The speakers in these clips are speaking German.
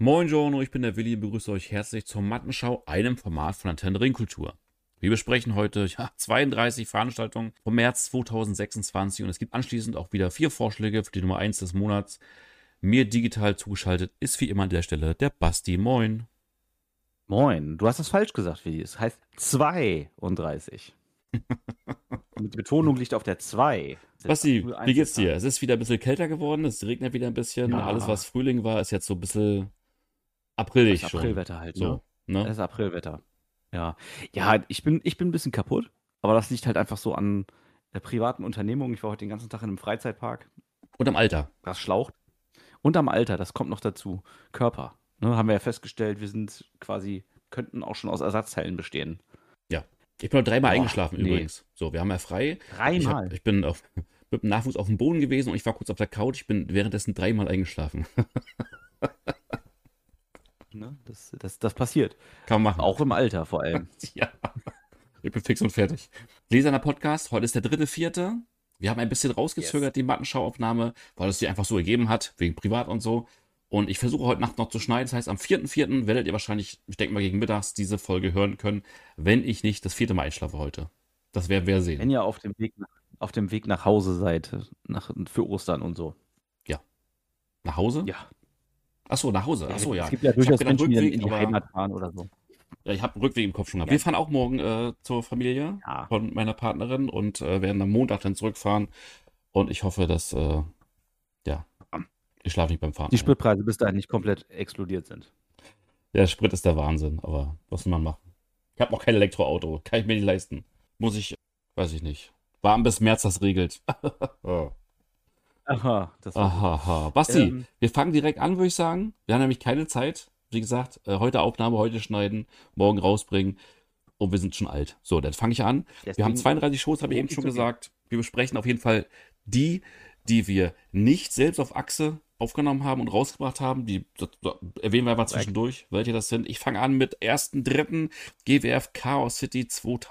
Moin Giorno, ich bin der Willi und begrüße euch herzlich zur Mattenschau, einem Format von Antenne Ringkultur. Wir besprechen heute 32 Veranstaltungen vom März 2026 und es gibt anschließend auch wieder 4 Vorschläge für die Nummer 1 des Monats. Mir digital zugeschaltet ist wie immer an der Stelle der Basti. Moin. Moin, du hast das falsch gesagt, Willi. Es heißt 32. Und die Betonung liegt auf der 2. Basti, wie geht's dir? Es ist wieder ein bisschen kälter geworden, es regnet wieder ein bisschen. Ja. Alles, was Frühling war, ist jetzt so ein bisschen aprilig Das schon. Aprilwetter halt, ne? So, ne? Das ist Aprilwetter. Ja. Ja, ich bin ein bisschen kaputt, aber das liegt halt einfach so an der privaten Unternehmung. Ich war heute den ganzen Tag in einem Freizeitpark. Und am Alter. Das schlaucht. Und am Alter, das kommt noch dazu. Körper. Ne, haben wir ja festgestellt, wir sind quasi, könnten auch schon aus Ersatzteilen bestehen. Ja. Ich bin noch 3-mal Boah, eingeschlafen nee. übrigens. So, wir haben ja frei. 3-mal. Ich bin mit dem Nachwuchs auf dem Boden gewesen und ich war kurz auf der Couch. Ich bin währenddessen 3-mal eingeschlafen. Ne? Das passiert. Kann man machen. Auch im Alter vor allem. Ja. Ich bin fix und fertig. Leserner Podcast, heute ist der 3.4. Wir haben ein bisschen rausgezögert, die Mattenschauaufnahme, weil es sie einfach so ergeben hat, wegen Privat und so. Und ich versuche heute Nacht noch zu schneiden. Das heißt, am 4.4. werdet ihr wahrscheinlich, ich denke mal gegen mittags, diese Folge hören können, wenn ich nicht das 4. Mal einschlafe heute. Das werden wir sehen. Wenn ihr auf dem Weg nach Hause seid, für Ostern und so. Ja. Nach Hause? Ja. Achso, nach Hause. Achso, ja. Es gibt ja durchaus gedacht, Menschen, die Rückweg, in die aber- Heimat fahren oder so. Ja, ich habe einen Rückweg im Kopf schon gehabt. Ja. Wir fahren auch morgen zur Familie Ja. von meiner Partnerin und werden am Montag dann zurückfahren. Und ich hoffe, dass, ich schlafe nicht beim Fahren. Die Spritpreise bis dahin nicht komplett explodiert sind. Der Sprit ist der Wahnsinn, aber was will man machen? Ich habe noch kein Elektroauto, kann ich mir nicht leisten. Muss ich, weiß ich nicht. Warten bis März das regelt. Aha, das war gut. Aha. Basti, Ähm. wir fangen direkt an, würde ich sagen. Wir haben nämlich keine Zeit. Wie gesagt, heute Aufnahme, heute schneiden, morgen rausbringen. Und wir sind schon alt. So, dann fange ich an. Wir haben Deswegen 32 Shows, habe ich eben worum schon geht's gesagt. Wir besprechen auf jeden Fall die wir nicht selbst auf Achse aufgenommen haben und rausgebracht haben. Die das erwähnen wir einfach zwischendurch, welche das sind. Ich fange an mit 1.3. GWF Chaos City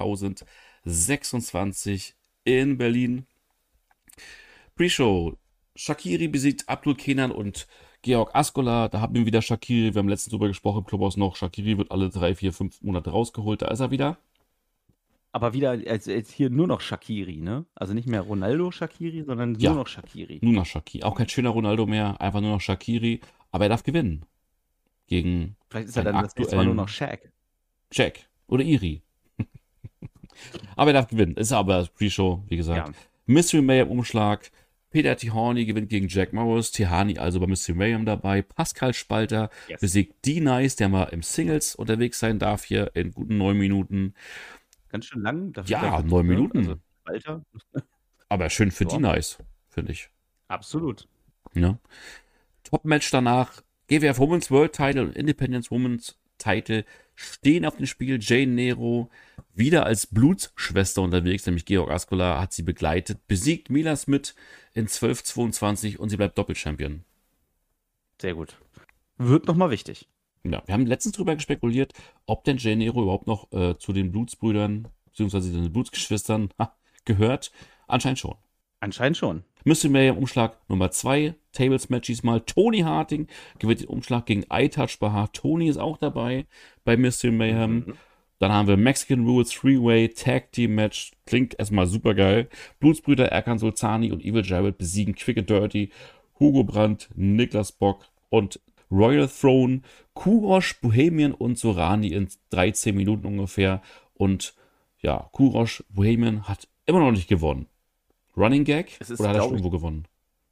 2026 in Berlin. Pre-Show. Shaqiri besiegt Abdul Kenan und Georg Askola. Da haben wir wieder Shaqiri. Wir haben letztens drüber gesprochen im Clubhaus noch. Shaqiri wird alle 3, 4, 5 Monate rausgeholt. Da ist er wieder. Aber wieder als hier nur noch Shaqiri, ne? Also nicht mehr Ronaldo Shaqiri, sondern Ja. nur noch Shaqiri. Nur noch Shaqiri. Auch kein schöner Ronaldo mehr. Einfach nur noch Shaqiri. Aber er darf gewinnen. Gegen Vielleicht ist er einen dann das nächste Mal nur noch Shaq. Jack oder Iri. Aber er darf gewinnen. Ist aber Pre-Show, wie gesagt. Ja. Mystery Mayhem Umschlag. Peter Tihani gewinnt gegen Jack Morris. Tihani also bei Mystery Mayhem dabei. Pascal Spalter Yes. besiegt D-Nice, der mal im Singles unterwegs sein darf hier in guten 9 Minuten. Ganz schön lang. Dafür, Ja, 9 Minuten. Also, Alter. Aber schön für Ja. D-Nice, finde ich. Absolut. Ja. Top-Match danach. GWF Women's World Title und Independence Women's Title stehen auf dem Spiel. Jane Nero wieder als Blutsschwester unterwegs, nämlich Georg Askola hat sie begleitet, besiegt Mila Smith in 12:22 und sie bleibt Doppelchampion. Sehr gut. Wird nochmal wichtig. Ja, wir haben letztens drüber spekuliert, ob denn Jane Nero überhaupt noch zu den Blutsbrüdern bzw. den Blutsgeschwistern gehört. Anscheinend schon. Anscheinend schon. Mystery Mayhem Umschlag Nummer 2, Tables Match diesmal. Tony Harting gewinnt den Umschlag gegen iTouch Bahar. Tony ist auch dabei bei Mystery Mayhem. Dann haben wir Mexican Rules 3-Way Tag Team Match. Klingt erstmal super geil. Blutsbrüder Erkan Sultani und Evil Jared besiegen Quick and Dirty, Hugo Brandt, Niklas Bock und Royal Throne, Kurosh, Bohemian und Sorani in 13 Minuten ungefähr. Und ja, Kurosh, Bohemian hat immer noch nicht gewonnen. Running Gag? Es ist, Oder hat er glaub schon ich- irgendwo gewonnen?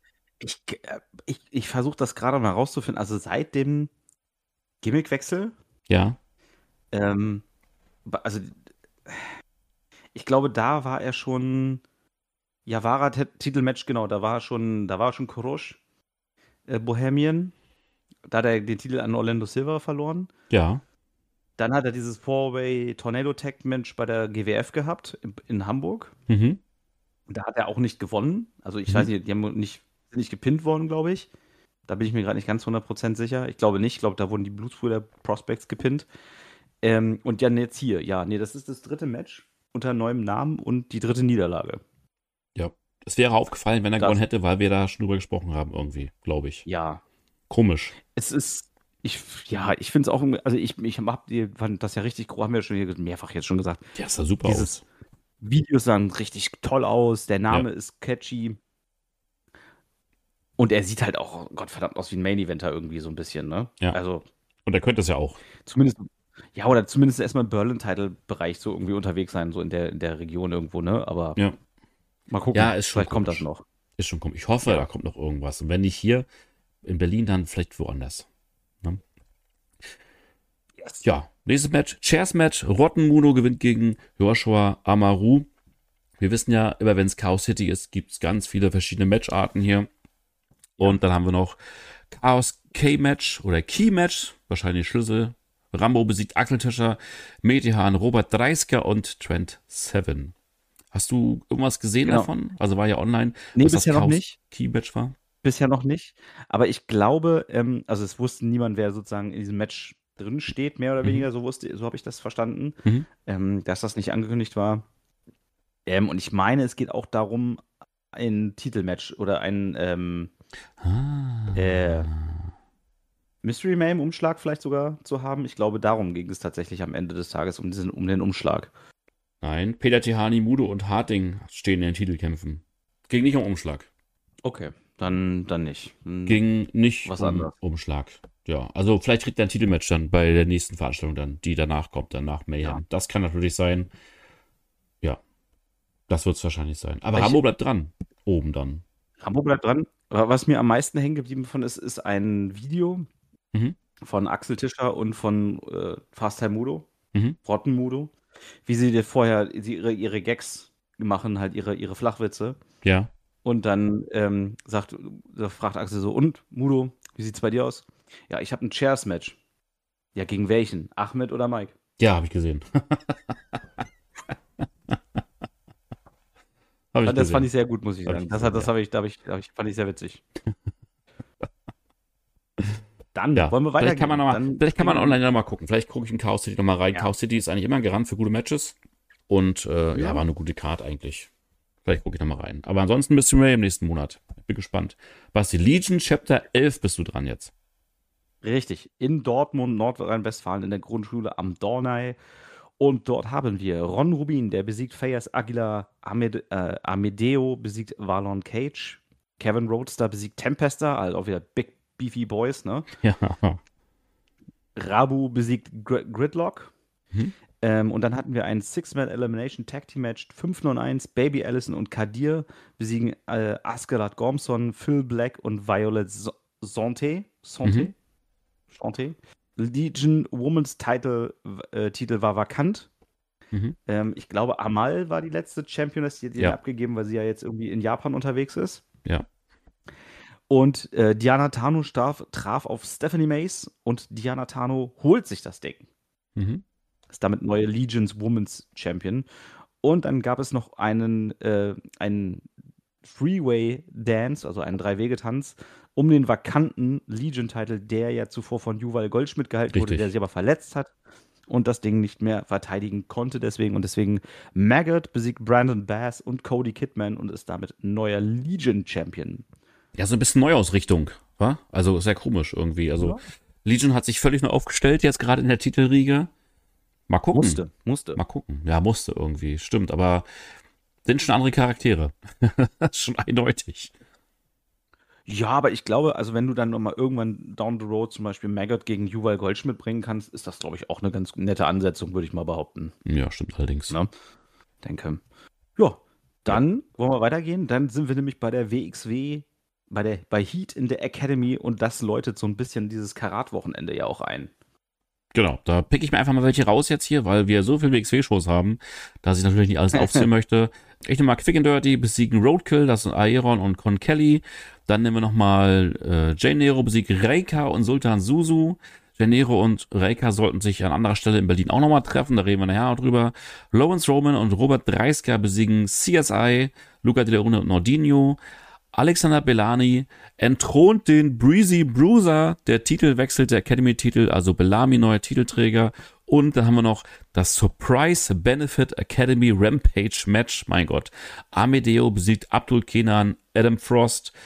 Ich versuche das gerade mal rauszufinden. Also seit dem Gimmickwechsel, Ja. also ich glaube, da war er schon Javara-Titelmatch, genau, da war schon Kurosh, Bohemian. Da hat er den Titel an Orlando Silva verloren. Ja. Dann hat er dieses Four-Way Tornado Tag Match bei der GWF gehabt in Hamburg. Mhm. Und da hat er auch nicht gewonnen. Also ich Mhm. weiß nicht, sind nicht gepinnt worden, glaube ich. Da bin ich mir gerade nicht ganz 100% sicher. Ich glaube nicht. Ich glaube, da wurden die Blutsbrüder Prospects gepinnt. Und ja, jetzt hier. Ja, nee, das ist das 3. Match unter neuem Namen und die 3. Niederlage. Ja. Es wäre aufgefallen, wenn er Das- gewonnen hätte, weil wir da schon drüber gesprochen haben irgendwie, glaube ich. Ja. Komisch. Es ist Ich finde es auch, also fand das ja richtig groß, haben wir schon hier mehrfach jetzt schon gesagt. Ja, sah super Dieses aus. Videos sahen richtig toll aus, der Ja, Name ist catchy und er sieht halt auch Gottverdammt aus wie ein Main-Eventer irgendwie so ein bisschen, ne? ja. Also Und er könnte es ja auch. zumindest, ja, oder zumindest erstmal im Berlin-Title-Bereich so irgendwie unterwegs sein, so in der Region irgendwo, ne? Aber Ja. mal gucken, Ja, ist schon vielleicht kommt das komisch. noch. Ist schon komisch. Ich hoffe, da Ja, kommt noch irgendwas. Und wenn nicht hier in Berlin, dann vielleicht woanders. Ne? yes. Ja, nächstes Match. Chairs Match. Rottenmuno gewinnt gegen Joshua Amaru. Wir wissen ja, immer wenn es Chaos City ist, gibt es ganz viele verschiedene Matcharten hier. Und dann haben wir noch Chaos K-Match oder Key-Match. Wahrscheinlich Schlüssel. Rambo besiegt Axel Tischer, Metehan, Robert Dreisker und Trent Seven. Hast du irgendwas gesehen Genau. davon? Also war ja online, Nee, dass das bisher noch Chaos nicht. Key-Match war. Bisher noch nicht. Aber ich glaube, also es wusste niemand, wer sozusagen in diesem Match drin steht, mehr oder Mhm. weniger, so habe ich das verstanden, Mhm. dass das nicht angekündigt war. Und ich meine, es geht auch darum, ein Titelmatch oder ein äh, Ah. Mystery Man im Umschlag vielleicht sogar zu haben. Ich glaube, darum ging es tatsächlich am Ende des Tages, um den Umschlag. Nein, Peter Tihani, Mudo und Harting stehen in den Titelkämpfen. Ging nicht um Umschlag. Okay, dann nicht. Ging nicht Was um anderes. Umschlag. Ja, also vielleicht kriegt er ein Titelmatch dann bei der nächsten Veranstaltung dann, die danach kommt, dann nach Mayhem. Ja. Das kann natürlich sein. Ja, das wird es wahrscheinlich sein. Aber Ich, Rambo bleibt dran. Oben dann. Rambo bleibt dran. Aber was mir am meisten hängen geblieben von ist ein Video Mhm. von Axel Tischer und von Fast Time Mudo, Mhm. Rottenmudo, wie sie dir vorher ihre Gags machen, halt ihre Flachwitze. Ja. Und dann fragt Axel so, und Mudo, wie sieht's bei dir aus? Ja, ich habe ein Chairs-Match. Ja, gegen welchen? Ahmed oder Mike? Ja, habe ich gesehen. Habe ich Das fand gesehen. ich sehr gut, muss ich Hab ich sagen. gesehen, ja. Fand ich sehr witzig. Dann Ja, wollen wir weitergehen. vielleicht kann man online noch mal gucken. Vielleicht gucke ich in Chaos City noch mal rein. Ja. Chaos City ist eigentlich immer ein Garant für gute Matches. Und ja, Ja. war eine gute Card eigentlich. Vielleicht gucke ich noch mal rein. Aber ansonsten bist du Ray im nächsten Monat. Ich bin gespannt. Basti, Legion Chapter 11 bist du dran jetzt. Richtig. In Dortmund, Nordrhein-Westfalen, in der Grundschule am Dornei. Und dort haben wir Ron Rubin, der besiegt Fayez Aguilar, Amedeo besiegt Valon Cage, Kevin Roadster besiegt Tempesta, also auch wieder Big Beefy Boys, ne? Ja. Rabu besiegt Gridlock. Mhm. Und dann hatten wir ein Six-Man Elimination Tag Team Match. 5-9-1, Baby Allison und Kadir besiegen Askelat Gormson, Phil Black und Violet Sante. Mhm. Legion Women's Titel war vakant. Mhm. Ich glaube, Amal war die letzte Championess, die hat Ja. abgegeben, weil sie ja jetzt irgendwie in Japan unterwegs ist. Ja. Und Diana Tano traf auf Stephanie Mace und Diana Tano holt sich das Ding. Mhm. Ist damit neue Legions Women's Champion. Und dann gab es noch einen Freeway Dance, also einen Drei-Wege-Tanz, um den vakanten Legion-Titel, der ja zuvor von Juval Goldschmidt gehalten wurde, Richtig. der sich aber verletzt hat und das Ding nicht mehr verteidigen konnte. Deswegen Maggot besiegt Brandon Bass und Cody Kidman und ist damit neuer Legion-Champion. Ja, so ein bisschen Neuausrichtung, wa? Also sehr komisch irgendwie. Also Ja. Legion hat sich völlig neu aufgestellt, jetzt gerade in der Titelriege. Mal gucken. Musste. Mal gucken. Ja, musste irgendwie. Stimmt, aber sind schon andere Charaktere. Das ist schon eindeutig. Ja, aber ich glaube, also wenn du dann nochmal irgendwann down the road zum Beispiel Maggot gegen Juval Goldschmidt bringen kannst, ist das, glaube ich, auch eine ganz nette Ansetzung, würde ich mal behaupten. Ja, stimmt allerdings. Ne? Denke. Ja, dann wollen wir weitergehen. Dann sind wir nämlich bei der WXW, bei Heat in der Academy und das läutet so ein bisschen dieses Karat-Wochenende ja auch ein. Genau, da pick ich mir einfach mal welche raus jetzt hier, weil wir so viele WXW-Shows haben, dass ich natürlich nicht alles aufzählen möchte. Ich nehme mal Quick and Dirty, besiegen Roadkill, das sind Aeron und Con Kelly. Dann nehmen wir nochmal Jay Nero, besiegt Reika und Sultan Suzu. Jay Nero und Reika sollten sich an anderer Stelle in Berlin auch nochmal treffen, da reden wir nachher noch drüber. Lawrence Roman und Robert Dreisker besiegen CSI, Luca De Leone und Nordinho. Alexander Bellani entthront den Breezy Bruiser, der Titel wechselt, der Academy-Titel, also Bellamy neuer Titelträger. Und dann haben wir noch das Surprise Benefit Academy Rampage Match, mein Gott. Amedeo besiegt Abdul Kenan, Adam Frost,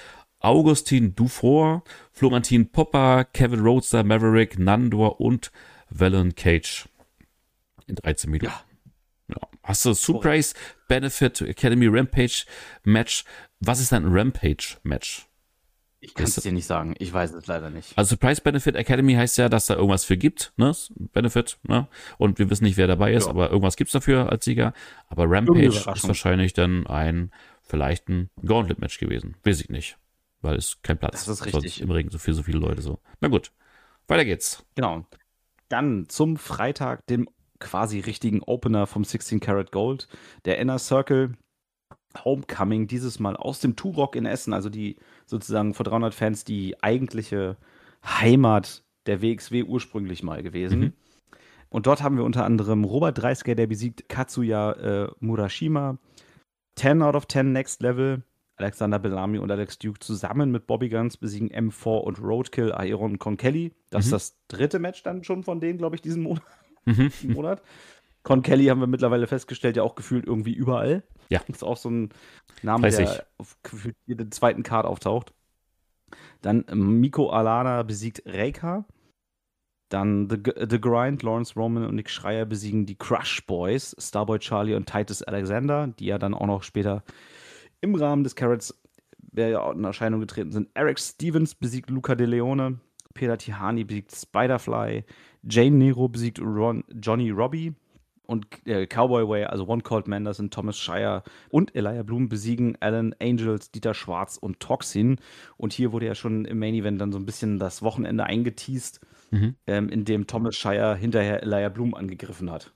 Augustin Dufour, Florentin Popper, Kevin Roadster, Maverick, Nandor und Valen Cage. In 13 Minuten. Ja. Hast du Surprise Benefit Academy Rampage Match? Was ist denn ein Rampage Match? Ich kann es dir nicht sagen. Ich weiß es leider nicht. Also Surprise Benefit Academy heißt ja, dass da irgendwas für gibt, ne? Benefit, ne? Und wir wissen nicht, wer dabei ist, aber irgendwas gibt's dafür als Sieger. Aber Rampage ist wahrscheinlich dann vielleicht ein Gauntlet-Match gewesen. Weiß ich nicht. Weil es kein Platz. Das ist richtig. Sonst im Ring so viele Leute so. Na gut. Weiter geht's. Genau. Dann zum Freitag, dem quasi richtigen Opener vom 16 Karat Gold. Der Inner Circle Homecoming, dieses Mal aus dem Turok in Essen, also die sozusagen vor 300 Fans die eigentliche Heimat der WXW ursprünglich mal gewesen. Und dort haben wir unter anderem Robert Dreisker, der besiegt Katsuya Murashima, 10 out of 10 Next Level, Alexander Bellamy und Alex Duke zusammen mit Bobby Guns besiegen M4 und Roadkill, Aeron und Con-Kelly. Das ist das dritte Match dann schon von denen, glaube ich, diesen Monat. Con-Kelly haben wir mittlerweile festgestellt, ja auch gefühlt irgendwie überall. Ja. Das ist auch so ein Name, der auf gefühlt jeder zweiten Card auftaucht. Dann Miko Alana besiegt Reika. Dann The Grind, Lawrence Roman und Nick Schreier besiegen die Crush Boys, Starboy Charlie und Titus Alexander, die ja dann auch noch später im Rahmen des Carrots in Erscheinung getreten sind. Eric Stevens besiegt Luca De Leone. Peter Tihani besiegt Spiderfly. Jane Nero besiegt Johnny Robbie. Und Cowboy Way, also One Cold Manderson, Thomas Shire und Elijah Bloom besiegen Alan Angels, Dieter Schwarz und Toxin. Und hier wurde ja schon im Main Event dann so ein bisschen das Wochenende eingeteast, in dem Thomas Shire hinterher Elijah Bloom angegriffen hat.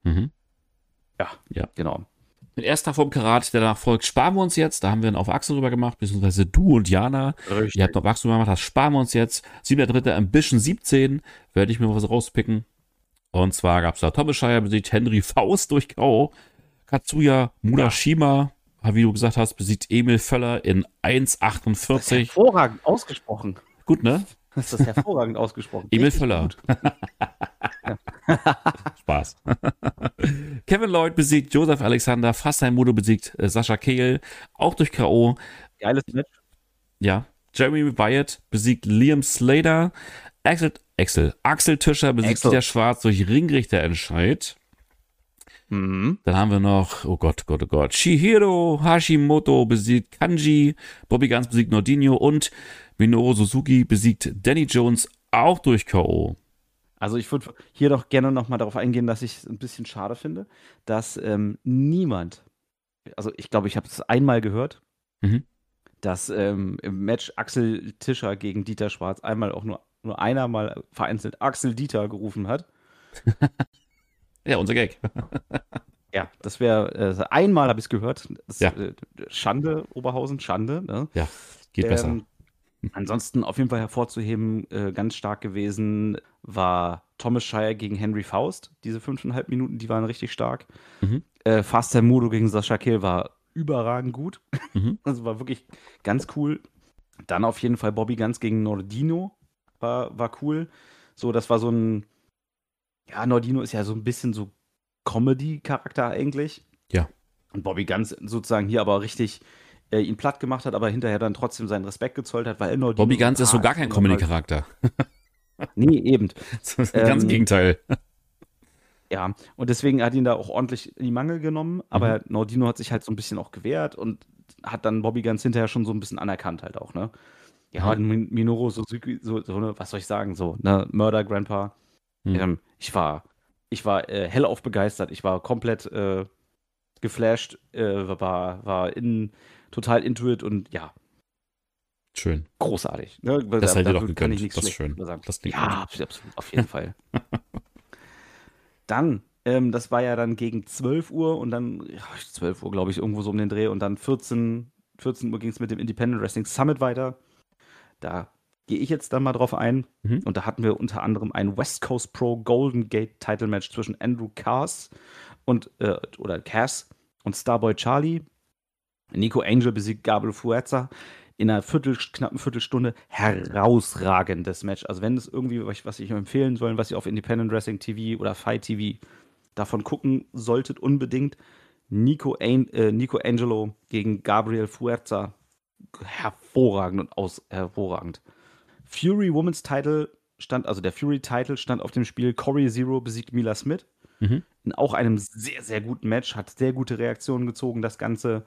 Ja, genau. Den ersten Tag vom Karat, der danach folgt, sparen wir uns jetzt. Da haben wir einen auf Achse drüber gemacht, beziehungsweise du und Jana. Richtig. Ihr habt noch auf Achse drüber gemacht, das sparen wir uns jetzt. 7.3. Ambition 17, werde ich mir was rauspicken. Und zwar gab es da Thomas Shire besiegt Henry Faust durch K.O. Katsuya Murashima, wie du gesagt hast, besiegt Emil Völler in 1,48. Das ist hervorragend ausgesprochen. Gut, ne? Das ist hervorragend ausgesprochen. Emil Völler. Spaß. Kevin Lloyd besiegt Joseph Alexander, Fastheim Mudo besiegt Sascha Kehl, auch durch K.O. Geiles Match. Ja. Jeremy Wyatt besiegt Liam Slater. Axel Tischer besiegt Dieter Schwarz durch Ringrichterentscheid. Dann haben wir noch, oh Gott, Shihiro Hashimoto besiegt Kanji, Bobby Guns besiegt Nordinho und Minoru Suzuki besiegt Danny Jones auch durch K.O. Also ich würde hier doch gerne nochmal darauf eingehen, dass ich es ein bisschen schade finde, dass niemand, also ich glaube, ich habe es einmal gehört, dass im Match Axel Tischer gegen Dieter Schwarz einmal auch nur einer mal vereinzelt Axel Dieter gerufen hat. Ja, unser Gag. Ja, das wäre, einmal habe ich es gehört. Schande, Oberhausen, Schande. Ne? Ja, geht besser. Ansonsten auf jeden Fall hervorzuheben, ganz stark gewesen war Thomas Shire gegen Henry Faust. Diese 5,5 Minuten, die waren richtig stark. Fastheim Mudo gegen Sascha Kehl war überragend gut. Also war wirklich ganz cool. Dann auf jeden Fall Bobby Guns gegen Nordino. War cool. So, das war so ein, ja, Nordino ist ja so ein bisschen so Comedy-Charakter eigentlich. Ja. Und Bobby Guns sozusagen hier aber richtig ihn platt gemacht hat, aber hinterher dann trotzdem seinen Respekt gezollt hat, weil Nordino Bobby Guns ist so gar kein Comedy-Charakter. Nee, eben. Das ist ganz im Gegenteil. Ja, und deswegen hat ihn da auch ordentlich in die Mangel genommen, aber Nordino hat sich halt so ein bisschen auch gewehrt und hat dann Bobby Guns hinterher schon so ein bisschen anerkannt halt auch, ne? Ja, und Minoru Suzuki, so was soll ich sagen, so, ne, Murder Grandpa. Ich war hellauf begeistert, ich war komplett geflasht, war total into it und ja. Schön. Großartig. Ne? Das hätte doch gegönnt. Das ist schön. Das klingt absolut, auf jeden Fall. Dann, das war ja dann gegen 12 Uhr und dann, 12 Uhr, glaube ich, irgendwo so um den Dreh und dann 14 Uhr ging es mit dem Independent Wrestling Summit weiter. Da gehe ich jetzt dann mal drauf ein. Und da hatten wir unter anderem ein West Coast Pro Golden Gate Title Match zwischen Andrew Cass und Starboy Charlie. Nico Angel besiegt Gabriel Fuerza in einer knappen Viertelstunde. Herausragendes Match. Also wenn es irgendwie, was ich empfehlen soll, was ihr auf Independent Wrestling TV oder Fight TV davon gucken solltet, unbedingt. Nico Angelo gegen Gabriel Fuerza. hervorragend hervorragend. Fury Women's Title der Fury-Title stand auf dem Spiel. Corey Zero besiegt Mila Smith. Mhm. In auch einem sehr, sehr guten Match, hat sehr gute Reaktionen gezogen, das Ganze.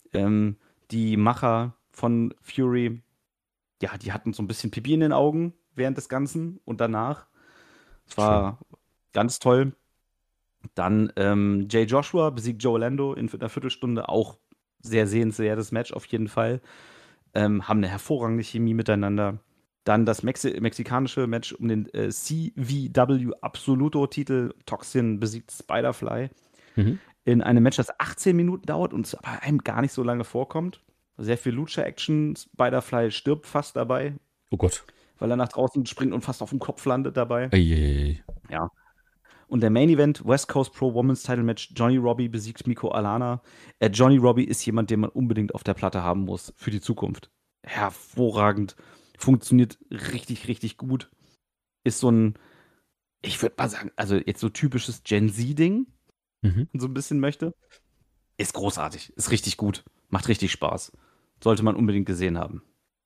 Die Macher von Fury, ja, die hatten so ein bisschen Pipi in den Augen während des Ganzen und danach. Es war ganz toll. Dann Jay Joshua besiegt Joe Orlando in einer Viertelstunde. Auch sehr sehenswertes Match auf jeden Fall. Haben eine hervorragende Chemie miteinander. Dann das mexikanische Match um den CVW Absoluto-Titel. Toxin besiegt Spider-Fly. Mhm. In einem Match, das 18 Minuten dauert und aber einem gar nicht so lange vorkommt. Sehr viel Lucha-Action. Spider-Fly stirbt fast dabei, Oh Gott. weil er nach draußen springt und fast auf dem Kopf landet dabei. Eieiei. Ja. Und der Main Event, West Coast Pro Women's Title Match, Johnny Robbie besiegt Miko Alana. Johnny Robbie ist jemand, den man unbedingt auf der Platte haben muss für die Zukunft. Hervorragend. Funktioniert richtig, richtig gut. Ist so ein, ich würde mal sagen, also jetzt so typisches Gen Z-Ding, Mhm. so ein bisschen möchte. Ist großartig. Ist richtig gut. Macht richtig Spaß. Sollte man unbedingt gesehen haben.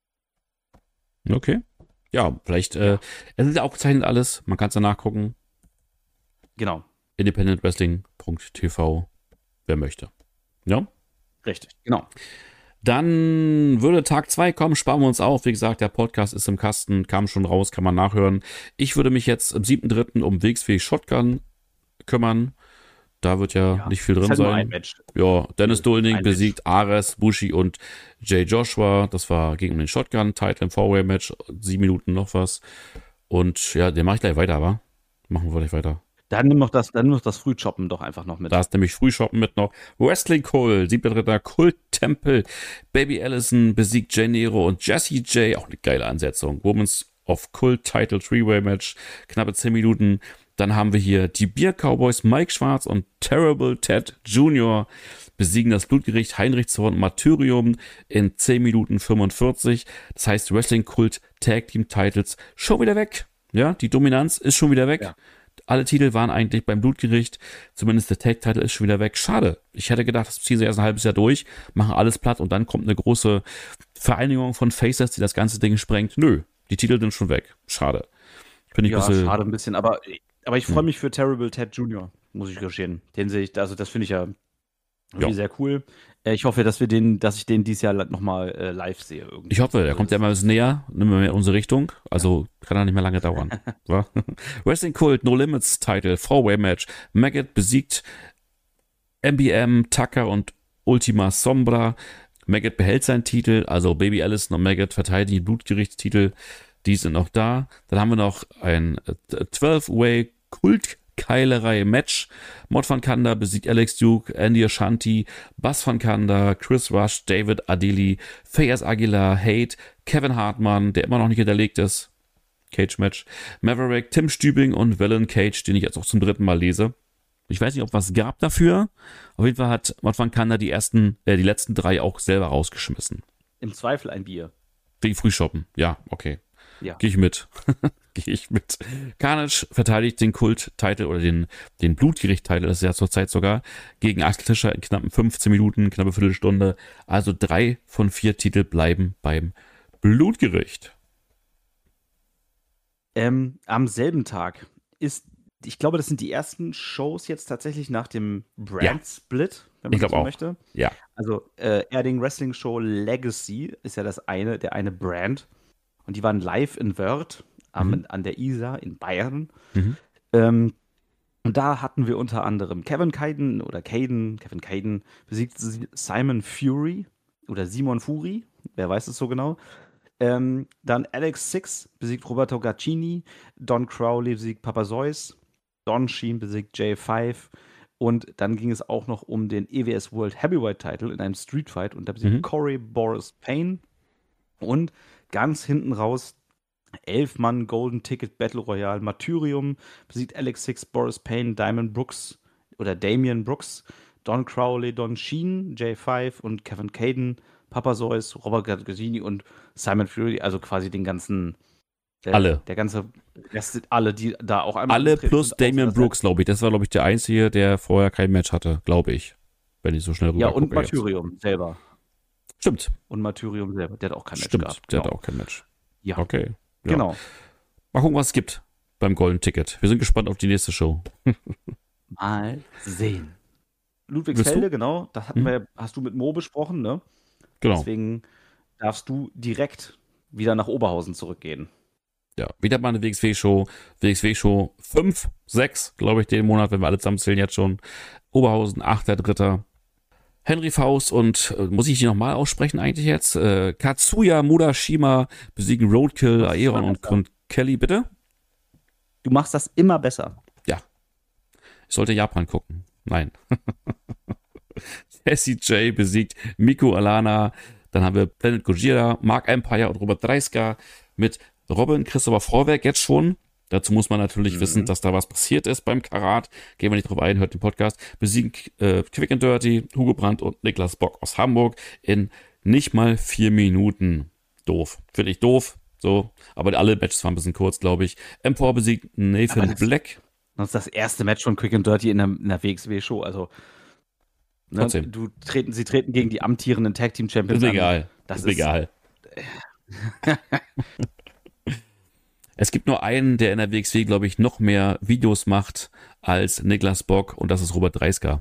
Okay. Ja, vielleicht, es ist ja auch gezeichnet alles. Man kann es ja nachgucken. Genau. independentwrestling.tv, wer möchte. Ja? Richtig. Genau. Dann würde Tag 2 kommen, sparen wir uns auf. Wie gesagt, der Podcast ist im Kasten, kam schon raus, kann man nachhören. Ich würde mich jetzt am 7.3. um WXW Shotgun kümmern. Da wird ja nicht viel drin halt nur sein. ein Match. Ja, Dennis Dolning Ein besiegt Ares, Bushi und Jay Joshua. Das war gegen den Shotgun-Title im Four-Way-Match. 7 Minuten noch was. Und ja, den mache ich gleich weiter, wa? Machen wir gleich weiter. Dann nimm noch das Frühchoppen doch einfach noch mit. Da ist nämlich Frühshoppen mit noch Wrestling Cole, 7.3. Kult-Tempel, Baby Allison besiegt Jay Nero und Jessie J, auch eine geile Ansetzung. Women's of Cult Title Three-Way Match, knappe 10 Minuten. Dann haben wir hier die Beer Cowboys, Mike Schwarz und Terrible Ted Jr. besiegen das Blutgericht Heinrich Zorn und Martyrium in 10 Minuten 45. Das heißt, Wrestling Kult Tag Team Titles schon wieder weg. Ja, die Dominanz ist schon wieder weg. Ja. Alle Titel waren eigentlich beim Blutgericht. Zumindest der Tag-Title ist schon wieder weg. Schade. Ich hätte gedacht, das ziehen sie erst ein halbes Jahr durch, machen alles platt und dann kommt eine große Vereinigung von Faces, die das ganze Ding sprengt. Nö, die Titel sind schon weg. Schade. Finde ich Schade ein bisschen. Aber ich freue mich für Terrible Ted Jr., muss ich gestehen. Den sehe ich, also das finde ich ja sehr cool. Ich hoffe, dass ich den dieses Jahr nochmal live sehe. Irgendwie. Ich hoffe, er kommt ja mal ein bisschen näher, nimmt mal mehr in unsere Richtung. Also kann er nicht mehr lange dauern. Wrestling Cult, No Limits Title, Four-Way Match. Maggot besiegt MBM, Tucker und Ultima Sombra. Maggot behält seinen Titel, also Baby Allison und Maggot verteidigen die Blutgerichtstitel. Die sind noch da. Dann haben wir noch ein 12-Way Kult-Keilerei-Match. Mod van Kanda besiegt Alex Duke, Andy Ashanti, Bas van Kanda, Chris Rush, David Adili, Fayez Aguilar, Hate, Kevin Hartmann, der immer noch nicht hinterlegt ist. Cage-Match. Maverick, Tim Stübing und Valen Cage, den ich jetzt auch zum 3. Mal lese. Ich weiß nicht, ob was gab dafür. Auf jeden Fall hat Mod van Kanda die letzten 3 auch selber rausgeschmissen. Im Zweifel ein Bier. Wegen Frühshoppen. Ja, okay. Ja. Gehe ich mit. Carnage verteidigt den Kult-Title oder den Blutgericht-Title, das ist ja zurzeit sogar, gegen Axel Tischer in knappen 15 Minuten, knappe Viertelstunde. Also 3 von 4 Titel bleiben beim Blutgericht. Am selben Tag ich glaube, das sind die ersten Shows jetzt tatsächlich nach dem Brand-Split, wenn man das so möchte. Ja. Also Erding Wrestling Show Legacy ist ja der eine Brand. Und die waren live in Wörth an der Isar in Bayern. Und da hatten wir unter anderem Kevin Caden besiegt Simon Fury oder Simon Fury, wer weiß es so genau. Dann Alex Six besiegt Roberto Gaccini, Don Crowley besiegt Papa Zeus, Don Sheen besiegt J5 und dann ging es auch noch um den EWS World Heavyweight Title in einem Street Fight und da besiegt Corey Boris Payne und ganz hinten raus 11-Mann Golden Ticket Battle Royale Martyrium besiegt Alex Six, Boris Payne, Damien Brooks, Don Crowley, Don Sheen, J5 und Kevin Caden, Papa Zeus, Robert Gazzini und Simon Fury, also quasi den ganzen alle. Der ganze Rest, alle, die da auch einmal alle plus Damien Brooks, glaube ich. Das war, glaube ich, der Einzige, der vorher kein Match hatte, glaube ich. Wenn ich so schnell rüber und Martyrium selber. Stimmt. Und Martyrium selber, der hat auch kein Match Stimmt, gehabt. der hat auch kein Match. Ja, Okay. Ja. genau. Mal gucken, was es gibt beim Golden Ticket. Wir sind gespannt auf die nächste Show. Mal sehen. Ludwigsfelde, genau, das hatten wir, hast du mit Mo besprochen, ne? Genau. Deswegen darfst du direkt wieder nach Oberhausen zurückgehen. Ja, wieder mal eine WXW-Show. WXW-Show 5, 6, glaube ich, den Monat, wenn wir alle zusammenzählen jetzt schon. Oberhausen, 8.3. Henry Faust und, muss ich die nochmal aussprechen eigentlich jetzt? Katsuya Murashima besiegen Roadkill, Aeron und Kelly, bitte? Du machst das immer besser. Ja. Ich sollte Japan gucken. Nein. Jessie J besiegt Miku Alana. Dann haben wir Planet Gojira, Mark Empire und Robert Dreisker mit Robin Christopher Vorwerk jetzt schon. Dazu muss man natürlich wissen, dass da was passiert ist beim Karat. Gehen wir nicht drauf ein, hört den Podcast. Besiegen Quick and Dirty, Hugo Brandt und Niklas Bock aus Hamburg in nicht mal 4 Minuten. Doof. Finde ich doof. So. Aber alle Matches waren ein bisschen kurz, glaube ich. M4 besiegt Nathan Black. Das ist das erste Match von Quick and Dirty in der WXW-Show. Also, ne, sie treten gegen die amtierenden Tag-Team-Champions an. Ist egal. Das ist egal. Es gibt nur einen, der in der WXW, glaube ich, noch mehr Videos macht als Niklas Bock und das ist Robert Dreisker.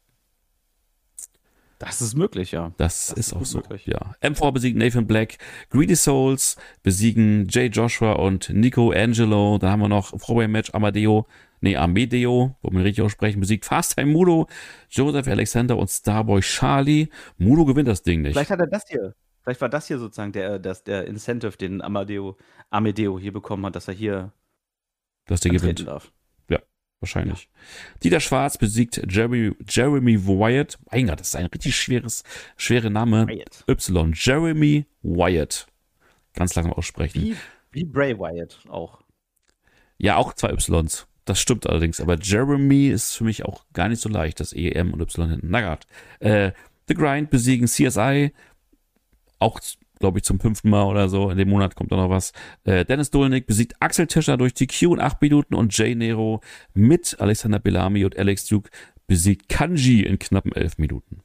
Das ist möglich, ja. Das ist auch so. Möglich. Ja. M4 besiegt Nathan Black, Greedy Souls besiegen Jay Joshua und Nico Angelo. Dann haben wir noch Throwaway-Match Amedeo, wo wir richtig aussprechen, besiegt Fast Time Mudo, Joseph Alexander und Starboy Charlie. Mudo gewinnt das Ding nicht. Vielleicht hat er das hier. Vielleicht war das hier sozusagen der Incentive, den Amedeo hier bekommen hat, dass er hier das Ding gewinnt. Darf. Ja, wahrscheinlich. Ja. Dieter Schwarz besiegt Jeremy Wyatt. Mein Gott, das ist ein richtig schwerer Name. Wyatt. Y. Jeremy Wyatt. Ganz langsam aussprechen. Wie Bray Wyatt auch. Ja, auch 2 Ys. Das stimmt allerdings. Aber Jeremy ist für mich auch gar nicht so leicht. Das E, M und Y hinten. Na gut. The Grind besiegen CSI. Auch, glaube ich, zum 5. Mal oder so. In dem Monat kommt da noch was. Dennis Dolnick besiegt Axel Tischer durch die Q in 8 Minuten und Jay Nero mit Alexander Bellamy und Alex Duke besiegt Kanji in knappen 11 Minuten.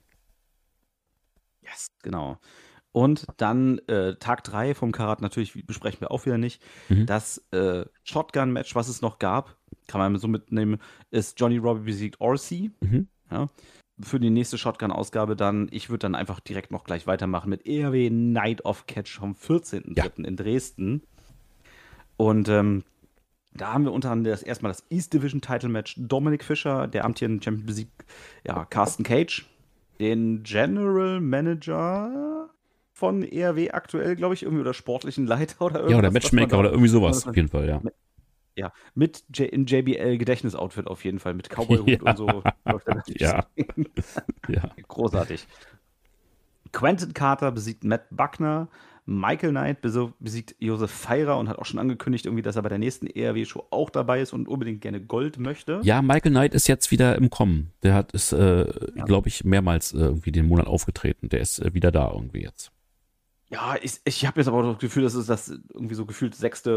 Yes, genau. Und dann Tag 3 vom Karat, natürlich besprechen wir auch wieder nicht. Das Shotgun-Match, was es noch gab, kann man so mitnehmen, ist Johnny Robbie besiegt Orsi. Ja. Für die nächste Shotgun-Ausgabe dann, ich würde dann einfach direkt noch gleich weitermachen mit ERW Night of Catch vom 14.03. in Dresden. Und da haben wir unter anderem erstmal das East Division Title Match. Dominic Fischer, der amtierende Champion, besiegt Carsten Cage, den General Manager von ERW aktuell, glaube ich, irgendwie, oder sportlichen Leiter oder irgendwas. Ja, oder Matchmaker oder irgendwie sowas, auf jeden Fall, ja. Ja, in JBL Gedächtnisoutfit auf jeden Fall, mit Cowboy-Hut und so. Ja. Großartig. Quentin Carter besiegt Matt Buckner. Michael Knight besiegt Josef Feirer und hat auch schon angekündigt, irgendwie, dass er bei der nächsten ERW-Show auch dabei ist und unbedingt gerne Gold möchte. Ja, Michael Knight ist jetzt wieder im Kommen. Der ist, glaube ich, mehrmals irgendwie den Monat aufgetreten. Der ist wieder da irgendwie jetzt. Ja, ich habe jetzt aber das Gefühl, das ist das irgendwie so gefühlt 6.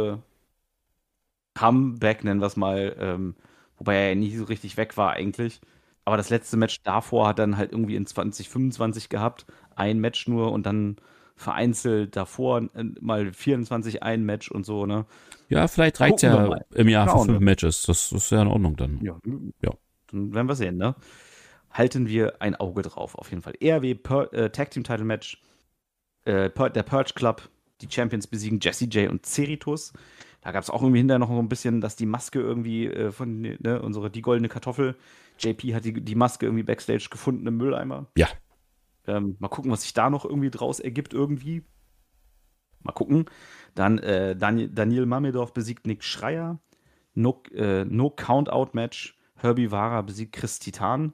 Comeback, nennen wir es mal, wobei er ja nie so richtig weg war eigentlich. Aber das letzte Match davor hat dann halt irgendwie in 2025 gehabt, ein Match nur und dann vereinzelt davor mal 24 ein Match und so, ne? Ja, vielleicht reicht ja im Jahr für 5 Matches. Das ist ja in Ordnung dann. Ja. Dann werden wir sehen, ne? Halten wir ein Auge drauf, auf jeden Fall. ERW Tag Team Title Match, der Purge Club, die Champions besiegen Jessie J und Ceritus. Da gab es auch irgendwie hinterher noch so ein bisschen, dass die Maske irgendwie von, ne, die goldene Kartoffel, JP hat die Maske irgendwie backstage gefunden im Mülleimer. Ja. Mal gucken, was sich da noch irgendwie draus ergibt irgendwie. Mal gucken. Dann Daniel Mamedov besiegt Nick Schreier. No Count-Out-Match. Herbie Vara besiegt Chris Titan.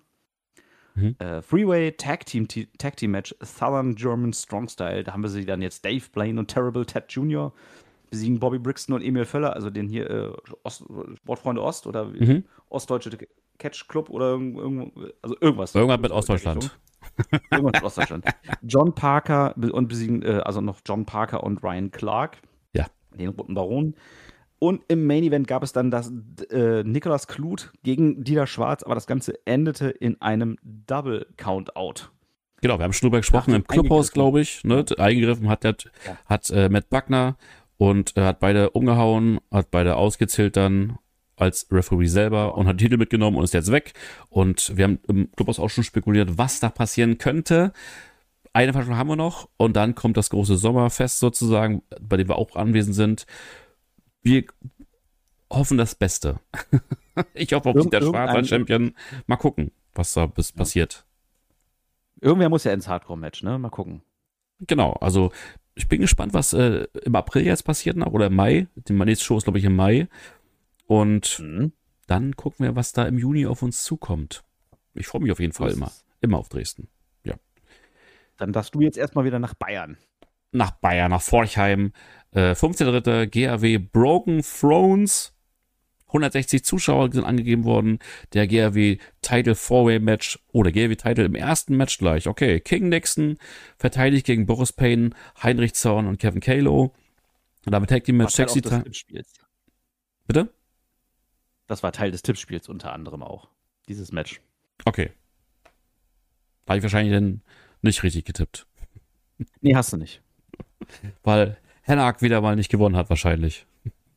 Freeway Tag Team Match. Southern German Strong Style. Da haben wir sie dann jetzt Dave Blaine und Terrible Ted Jr. besiegen Bobby Brixton und Emil Völler, also den hier Sportfreunde Ost oder Ostdeutsche Catch Club oder irgendwas. Irgendwas mit Ostdeutschland. Irgendwas mit Ostdeutschland. John Parker und besiegen noch John Parker und Ryan Clark. Ja. Den Roten Baron. Und im Main Event gab es dann das Nicolas Kluth gegen Dieter Schwarz, aber das Ganze endete in einem Double Countout. Genau, wir haben schon drüber gesprochen im Clubhaus, glaube ich. Ne? Eingegriffen hat Matt Buckner und hat beide umgehauen, hat beide ausgezählt dann als Referee selber und hat den Titel mitgenommen und ist jetzt weg. Und wir haben im Clubhaus auch schon spekuliert, was da passieren könnte. Eine Veranstaltung haben wir noch und dann kommt das große Sommerfest sozusagen, bei dem wir auch anwesend sind. Wir hoffen das Beste. Ich hoffe auf der Schwarz als Champion. Mal gucken, was da passiert. Irgendwer muss ja ins Hardcore-Match, ne? Mal gucken. Genau, also ich bin gespannt, was im April jetzt passiert noch oder im Mai. Die nächste Show ist, glaube ich, im Mai. Und dann gucken wir, was da im Juni auf uns zukommt. Ich freue mich auf jeden Fall immer auf Dresden. Ja. Dann darfst du jetzt erstmal wieder nach Bayern. Nach Forchheim. 15.3. GAW Broken Thrones. 160 Zuschauer sind angegeben worden. Der GAW Title 4-Way Match. Der GAW Title im ersten Match gleich. Okay, King Nixon verteidigt gegen Boris Payne, Heinrich Zorn und Kevin Kalo. Und damit Tag Team Match Sexy Time. Bitte? Das war Teil des Tippspiels unter anderem auch. Dieses Match. Okay. Habe ich wahrscheinlich dann nicht richtig getippt. Nee, hast du nicht. Weil Hennak wieder mal nicht gewonnen hat, wahrscheinlich.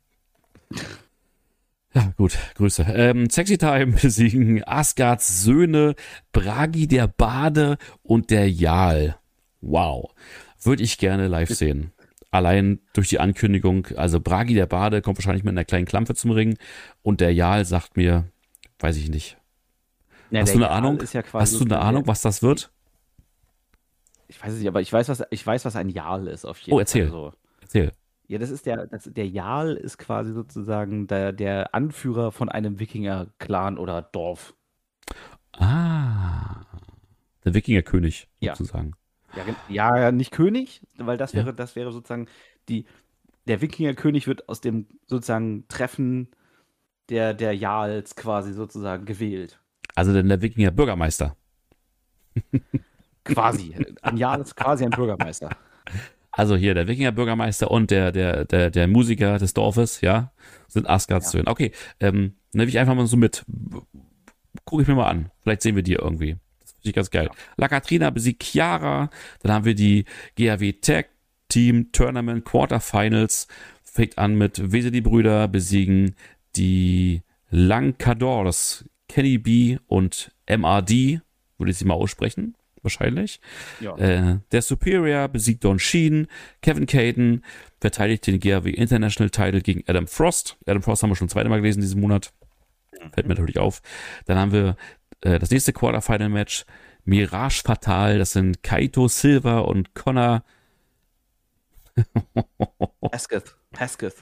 Ja, gut, Grüße. Sexy Time besiegen Asgards Söhne, Bragi der Bade und der Jarl. Wow. Würde ich gerne live sehen. Allein durch die Ankündigung, also Bragi der Bade kommt wahrscheinlich mit einer kleinen Klampe zum Ring und der Jarl sagt mir, weiß ich nicht. Ja, hast du eine Ahnung? Ja, hast du eine Ahnung, was das wird? Ich weiß es nicht, aber ich weiß, was ein Jarl ist auf jeden Fall. Erzähl. Erzähl. Ja, der Jarl ist quasi sozusagen der Anführer von einem Wikinger-Clan oder Dorf. Ah, der Wikingerkönig sozusagen. Ja, nicht König, weil das wäre sozusagen der Wikingerkönig wird aus dem sozusagen Treffen der Jarls quasi sozusagen gewählt. Also denn der Wikinger Bürgermeister. Quasi. Ein Jarl ist quasi ein Bürgermeister. Also hier der Wikinger Bürgermeister und der Musiker des Dorfes, ja, sind Asgards Söhne. Okay, nehme ich einfach mal so mit. Gucke ich mir mal an. Vielleicht sehen wir die irgendwie. Das finde ich ganz geil. La Katrina besiegt Chiara. Dann haben wir die GAW Tag Team Tournament Quarterfinals. Fängt an mit Vesely-Brüder besiegen die Lancadors, Kenny B und MRD. Würde ich sie mal aussprechen. Wahrscheinlich. Ja. Der Superior besiegt Don Sheen. Kevin Caden verteidigt den GAW International Title gegen Adam Frost. Adam Frost haben wir schon zweimal gelesen diesen Monat. Fällt mir natürlich auf. Dann haben wir das nächste Quarterfinal-Match. Mirage Fatal. Das sind Kaito Silva und Connor Hesketh.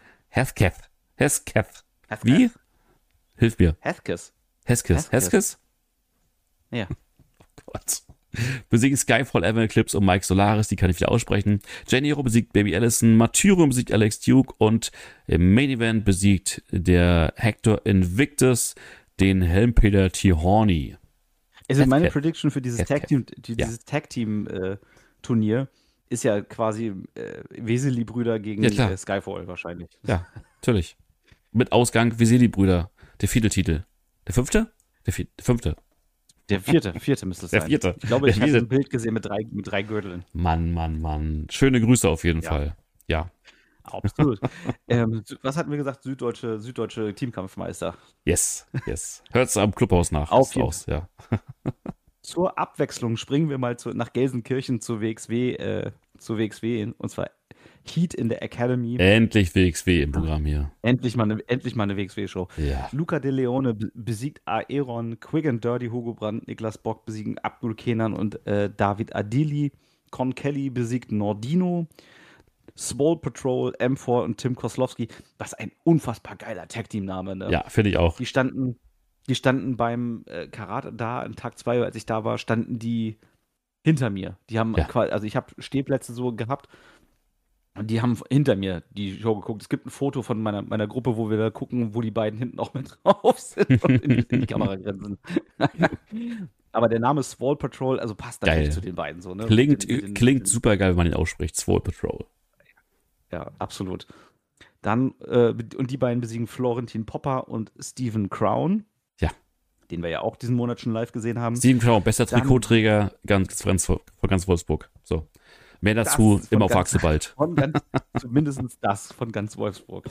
Wie? Hilf mir. Hesketh? Ja. Oh Gott. Besiegen Skyfall, Evan Eclipse und Mike Solaris, die kann ich wieder aussprechen. Janiro besiegt Baby Allison, Martyrium besiegt Alex Duke und im Main Event besiegt der Hector Invictus den Helmpeter T. Horny. Also meine Prediction für dieses Tag-Team-Turnier ist ja quasi Vesely-Brüder gegen Skyfall wahrscheinlich. Ja, natürlich. Mit Ausgang Vesely-Brüder. Der 4. Titel. Der 5.? Der 5. Der vierte müsste es sein. Der 4. Ich glaube, ich habe ein Bild gesehen mit drei Gürteln. Mann. Schöne Grüße auf jeden Fall. Ja. Absolut. Was hatten wir gesagt? Süddeutsche Teamkampfmeister. Yes. Hört's am Clubhaus nach. Auf jeden Fall. Ja. Zur Abwechslung springen wir mal nach Gelsenkirchen zu WXW, und zwar Heat in der Academy. Endlich WXW im Programm hier. Endlich mal eine WXW-Show. Ja. Luca De Leone besiegt Aeron, Quick and Dirty, Hugo Brandt, Niklas Bock besiegen Abdul Kenan und David Adili. Con Kelly besiegt Nordino. Swole Patrol, M4 und Tim Koslowski. Was ein unfassbar geiler Tag-Team-Name. Ne? Ja, finde ich auch. Die standen beim Karat da, in Tag 2, als ich da war, standen die hinter mir. Die haben quasi, also ich habe Stehplätze so gehabt und die haben hinter mir die Show geguckt. Es gibt ein Foto von meiner Gruppe, wo wir da gucken, wo die beiden hinten auch mit drauf sind und in die Kamera grinsen. Aber der Name Swole Patrol, also passt natürlich zu den beiden so. Ne? Klingt super geil, wenn man ihn ausspricht. Swole Patrol. Ja, absolut. Dann, und die beiden besiegen Florentin Popper und Stephen Crown. Ja. den wir ja auch diesen Monat schon live gesehen haben. Steven Crown, bester Dann- Trikotträger von ganz Wolfsburg. So. Mehr dazu Das immer von auf Achse bald. Zumindest das von ganz Wolfsburg.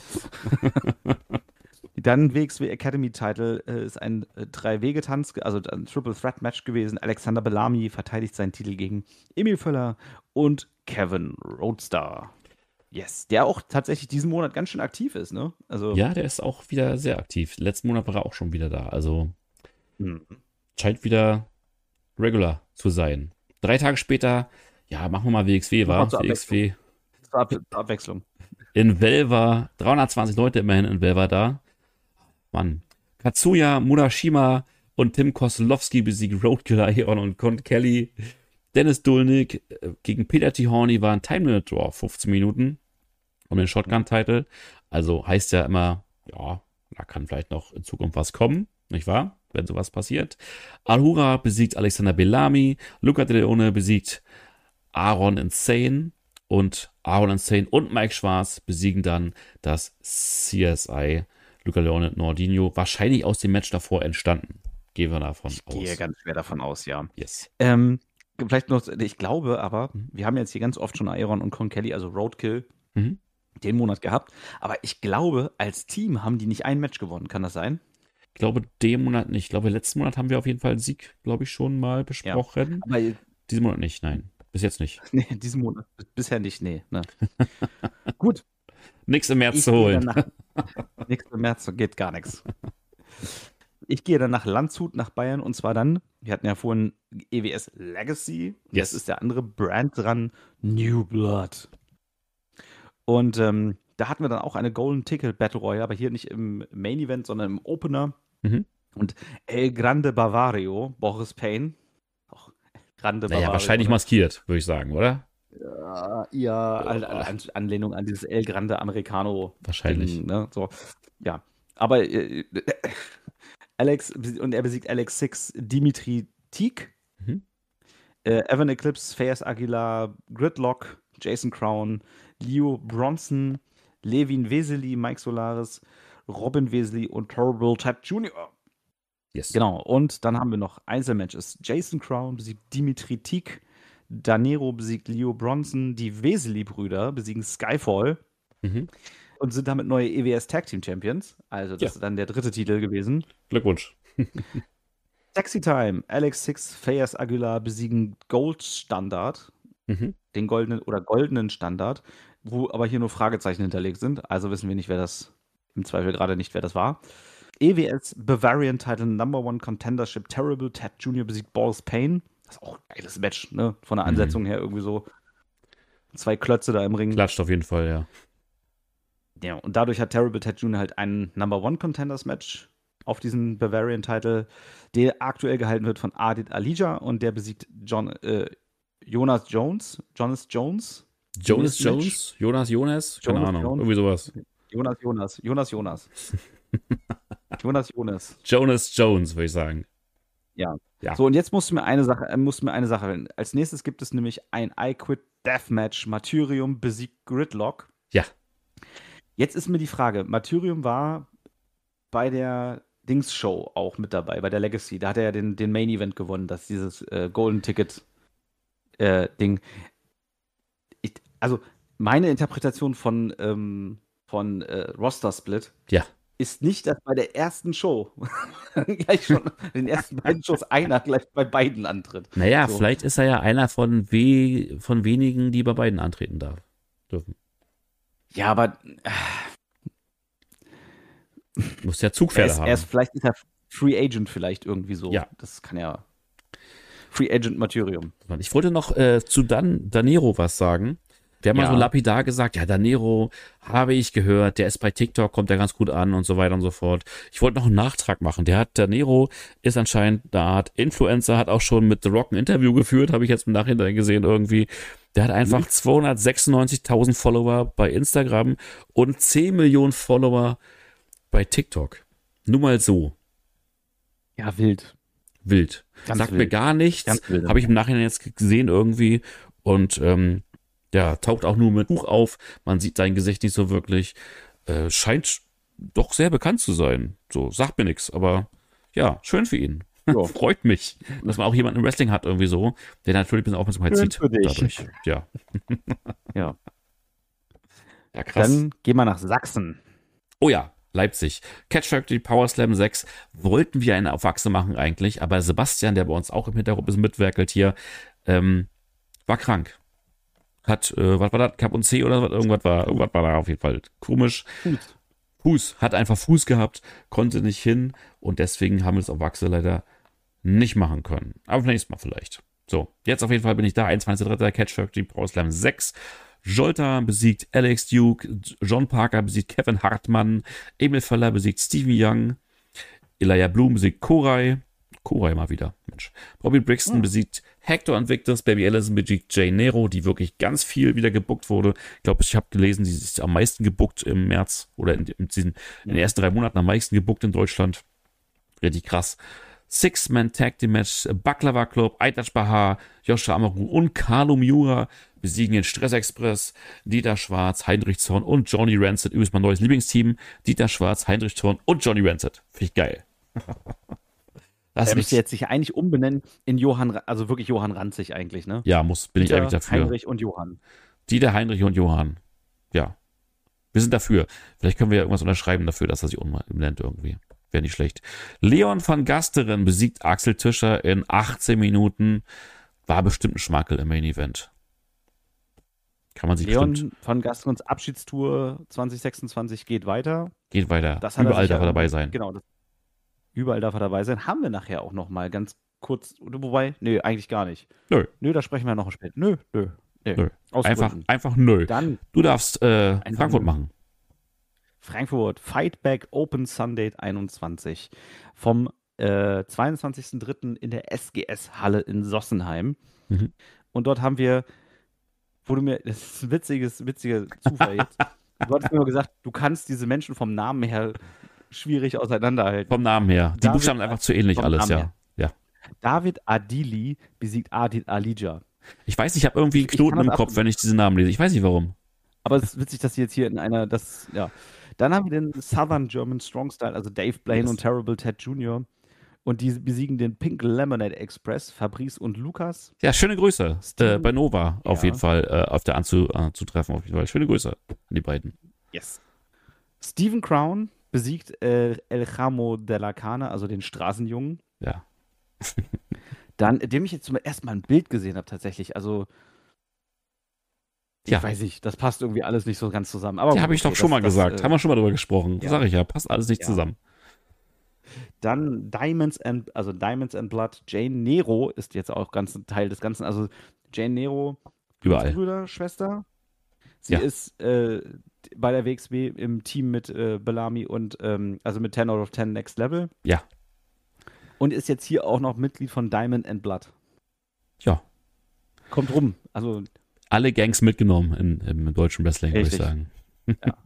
Dann WXW Academy Title ist ein 3-Wege-Tanz, also ein Triple Threat Match gewesen. Alexander Bellamy verteidigt seinen Titel gegen Emil Völler und Kevin Roadstar. Yes, der auch tatsächlich diesen Monat ganz schön aktiv ist, ne? Also, Ja, der ist auch wieder sehr aktiv. Letzten Monat war er auch schon wieder da. Also scheint wieder regular zu sein. 3 Tage später, ja, machen wir mal WXW, war zur WXW zur Abwechslung. in Velva. 320 Leute immerhin in Velva da. Mann. Katsuya Murashima und Tim Koslowski besiegen Roadkiller Aeon und Con Kelly. Dennis Dulnik gegen Peter T. Horny war ein Time-Limit-Draw, 15 Minuten um den Shotgun-Title. Also heißt ja immer, ja, da kann vielleicht noch in Zukunft was kommen, nicht wahr? Wenn sowas passiert. Alhura besiegt Alexander Bellamy. Luca De Leone besiegt Aaron Insane. Und Aaron Insane und Mike Schwarz besiegen dann das CSI Luca Leone Nordinho. Wahrscheinlich aus dem Match davor entstanden. Gehen wir davon aus. Ich gehe ganz schwer davon aus, ja. Yes. Vielleicht noch, ich glaube aber, wir haben jetzt hier ganz oft schon Aeron und Con Kelly, also Roadkill, Mhm. den Monat gehabt. Aber ich glaube, als Team haben die nicht ein Match gewonnen. Kann das sein? Ich glaube, dem Monat nicht. Ich glaube, letzten Monat haben wir auf jeden Fall einen Sieg, glaube ich, schon mal besprochen. Aber Diesen Monat nicht, nein. Bis jetzt nicht. nee, diesen Monat bisher nicht, nee. Ne. Gut. Nichts im März Ich zu gehe holen. dann nächsten März geht gar nichts. Ich gehe dann nach Landshut, nach Bayern, und zwar dann, wir hatten ja vorhin EWS Legacy, Yes. jetzt ist der andere Brand dran, New Blood. Und da hatten wir dann auch eine Golden Ticket Battle Royale, aber hier nicht im Main Event, sondern im Opener. Mhm. Und El Grande Bavario, Boris Payne, auch Grande Naja, Bavario. wahrscheinlich ne? maskiert, würde ich sagen, oder? Ja, Anlehnung an dieses El Grande Americano. Wahrscheinlich. Ding, ne? So, ja. Aber er besiegt Alex Six, Dimitri Teague, Mhm. Evan Eclipse, Fayez Aguilar, Gridlock, Jason Crown, Leo Bronson, Levin Vesely, Mike Solaris, Robin Vesely und Terrible Ted Jr. Yes. Genau, und dann haben wir noch Einzelmatches. Jason Crown besiegt Dimitri Teague, Danero besiegt Leo Bronson, die Vesely-Brüder besiegen Skyfall Mhm. und sind damit neue EWS Tag Team Champions. Also das ist dann der 3. Titel gewesen. Glückwunsch. Sexy Time, Alex Six, Fayez Aguilar besiegen Gold Standard, Mhm. den goldenen Standard, wo aber hier nur Fragezeichen hinterlegt sind. Also wissen wir nicht, wer das, im Zweifel gerade nicht, wer das war. EWS Bavarian Title Number One Contendership Terrible Ted Jr. besiegt Boris Payne. Das ist auch ein geiles Match, ne? Von der Ansetzung her irgendwie so 2 Klötze da im Ring. Klatscht auf jeden Fall, ja. Ja, und dadurch hat Terrible Ted Jr. halt ein Number One Contenders Match auf diesen Bavarian Title, der aktuell gehalten wird von Adit Alija, und der besiegt Jonas Jones. Jonas Match. Jones? Jonas? Keine Jonas Ahnung. Jones. Irgendwie sowas. Jonas. Jonas Jones, würde ich sagen. Ja. Ja. So, und jetzt musst du mir eine Sache wählen. Als nächstes gibt es nämlich ein I Quit Deathmatch. Martyrium besiegt Gridlock. Ja. Jetzt ist mir die Frage, Martyrium war bei der Dings-Show auch mit dabei, bei der Legacy. Da hat er ja den Main Event gewonnen, das ist dieses Golden Ticket Ding. Also meine Interpretation von Roster Split Ja. ist nicht, dass bei der ersten Show gleich schon den ersten beiden Shows einer gleich bei beiden antritt. Naja, So. vielleicht ist er ja einer von wenigen, die bei beiden antreten dürfen. Ja, aber Muss ja Zugpferde haben. vielleicht ist er Free Agent vielleicht irgendwie so. Ja. Das kann ja Free Agent Martyrium. Ich wollte noch zu Danero was sagen. Der hat mal Ja. so lapidar gesagt, ja, Danero habe ich gehört, der ist bei TikTok, kommt der ganz gut an und so weiter und so fort. Ich wollte noch einen Nachtrag machen. Danero ist anscheinend eine Art Influencer, hat auch schon mit The Rock ein Interview geführt, habe ich jetzt im Nachhinein gesehen irgendwie. Der hat einfach 296.000 Follower bei Instagram und 10 Millionen Follower bei TikTok. Nur mal so. Ja, wild. Wild. Ganz Sagt wild. mir gar nichts. Ganz wild. Habe ich im Nachhinein jetzt gesehen irgendwie. Und ja, taucht auch nur mit Buch auf. Man sieht sein Gesicht nicht so wirklich. Scheint doch sehr bekannt zu sein. So, sagt mir nichts, aber Ja, schön für ihn. Ja. Freut mich, dass man auch jemanden im Wrestling hat irgendwie so, der natürlich ein bisschen Aufmerksamkeit Schön zieht. für dich. Dadurch. Ja. Ja. Ja, krass. Dann gehen wir nach Sachsen. Oh ja, Leipzig. Catch Factory Power Slam 6 wollten wir eine auf Achse machen eigentlich, aber Sebastian, der bei uns auch im Hintergrund ein bisschen mitwerkelt hier, war krank. Hat, was war das? Kap und C oder was? Irgendwas war da auf jeden Fall komisch. Fuß. Hat einfach Fuß gehabt, konnte nicht hin und deswegen haben wir es auf Achse leider nicht machen können. Aber nächstes Mal vielleicht. So, jetzt auf jeden Fall bin ich da. 21.3. Catch Factory Power Slam 6. Jolta besiegt Alex Duke, John Parker besiegt Kevin Hartmann, Emil Völler besiegt Stevie Young, Elijah Bloom besiegt Koray mal wieder, Mensch. Bobby Brixton besiegt Hector Invictus, Baby Allison besiegt Jay Nero, die wirklich ganz viel wieder gebuckt wurde. Ich glaube, ich habe gelesen, sie ist am meisten gebuckt im März oder in den ersten 3 Monaten am meisten gebuckt in Deutschland. Richtig krass. Six-Man Tag Team Match, Baklava Club, Aitaj Bahar, Joshua Amaru und Carlo Miura besiegen den Stress Express, Dieter Schwarz, Heinrich Zorn und Johnny Rancid. Übrigens mein neues Lieblingsteam, Dieter Schwarz, Heinrich Zorn und Johnny Rancid. Finde ich geil. Er müsste jetzt sich eigentlich umbenennen in Johann, also wirklich Johann Ranzig eigentlich, ne? Ja, bin ich eigentlich dafür. Heinrich und Johann. Dieter, Heinrich und Johann. Ja. Wir sind dafür. Vielleicht können wir ja irgendwas unterschreiben dafür, dass er sich umbenennt irgendwie. Wäre nicht schlecht. Leon van Gasteren besiegt Axel Tischer in 18 Minuten. War bestimmt ein Schmakel im Main Event. Kann man sich Leon van Gasterens Abschiedstour 2026 geht weiter. Geht weiter. Das hat Überall darf er dabei sein. Genau. Überall darf er dabei sein. Haben wir nachher auch noch mal ganz kurz, wobei, nö, eigentlich gar nicht. Nö. Nö, da sprechen wir noch später. Nö. Einfach nö. Dann du darfst Frankfurt machen. Frankfurt, Fightback Open Sunday 21 vom 22.03. in der SGS-Halle in Sossenheim. Mhm. Und dort haben wir, das ist ein witziger Zufall jetzt. Du hattest mir immer gesagt, du kannst diese Menschen vom Namen her schwierig auseinanderhalten. Vom Namen her. Die Buchstaben sind einfach zu ähnlich alles, ja. David Adili besiegt Adil Alija. Ich weiß nicht, ich habe irgendwie einen Knoten im Kopf, wenn ich diese Namen lese. Ich weiß nicht warum. Aber es ist witzig, dass sie jetzt hier in einer, Dann haben wir den Southern German Strong Style, also Dave Blaine und Terrible Ted Jr. Und die besiegen den Pink Lemonade Express, Fabrice und Lukas. Ja, schöne Grüße bei Nova auf jeden Fall auf der anzutreffen. Auf jeden Fall. Schöne Grüße an die beiden. Yes. Stephen Crown besiegt El Jamo de la Cana, also den Straßenjungen. Ja. Dann, dem ich jetzt zum ersten Mal ein Bild gesehen habe, tatsächlich. Also, ich weiß nicht, das passt irgendwie alles nicht so ganz zusammen. Aber habe ich doch schon mal gesagt. Haben wir schon mal drüber gesprochen. Ja. Sag ich ja, passt alles nicht zusammen. Dann Diamonds and Blood. Jane Nero ist jetzt auch ganz Teil des Ganzen. Also, Jane Nero, überall. Bruder, Schwester. Sie ist bei der WXW im Team mit Bellamy und also mit 10 out of 10 Next Level. Ja. Und ist jetzt hier auch noch Mitglied von Diamond and Blood. Ja. Kommt rum. Also alle Gangs mitgenommen im deutschen Wrestling, würde ich sagen. Ja.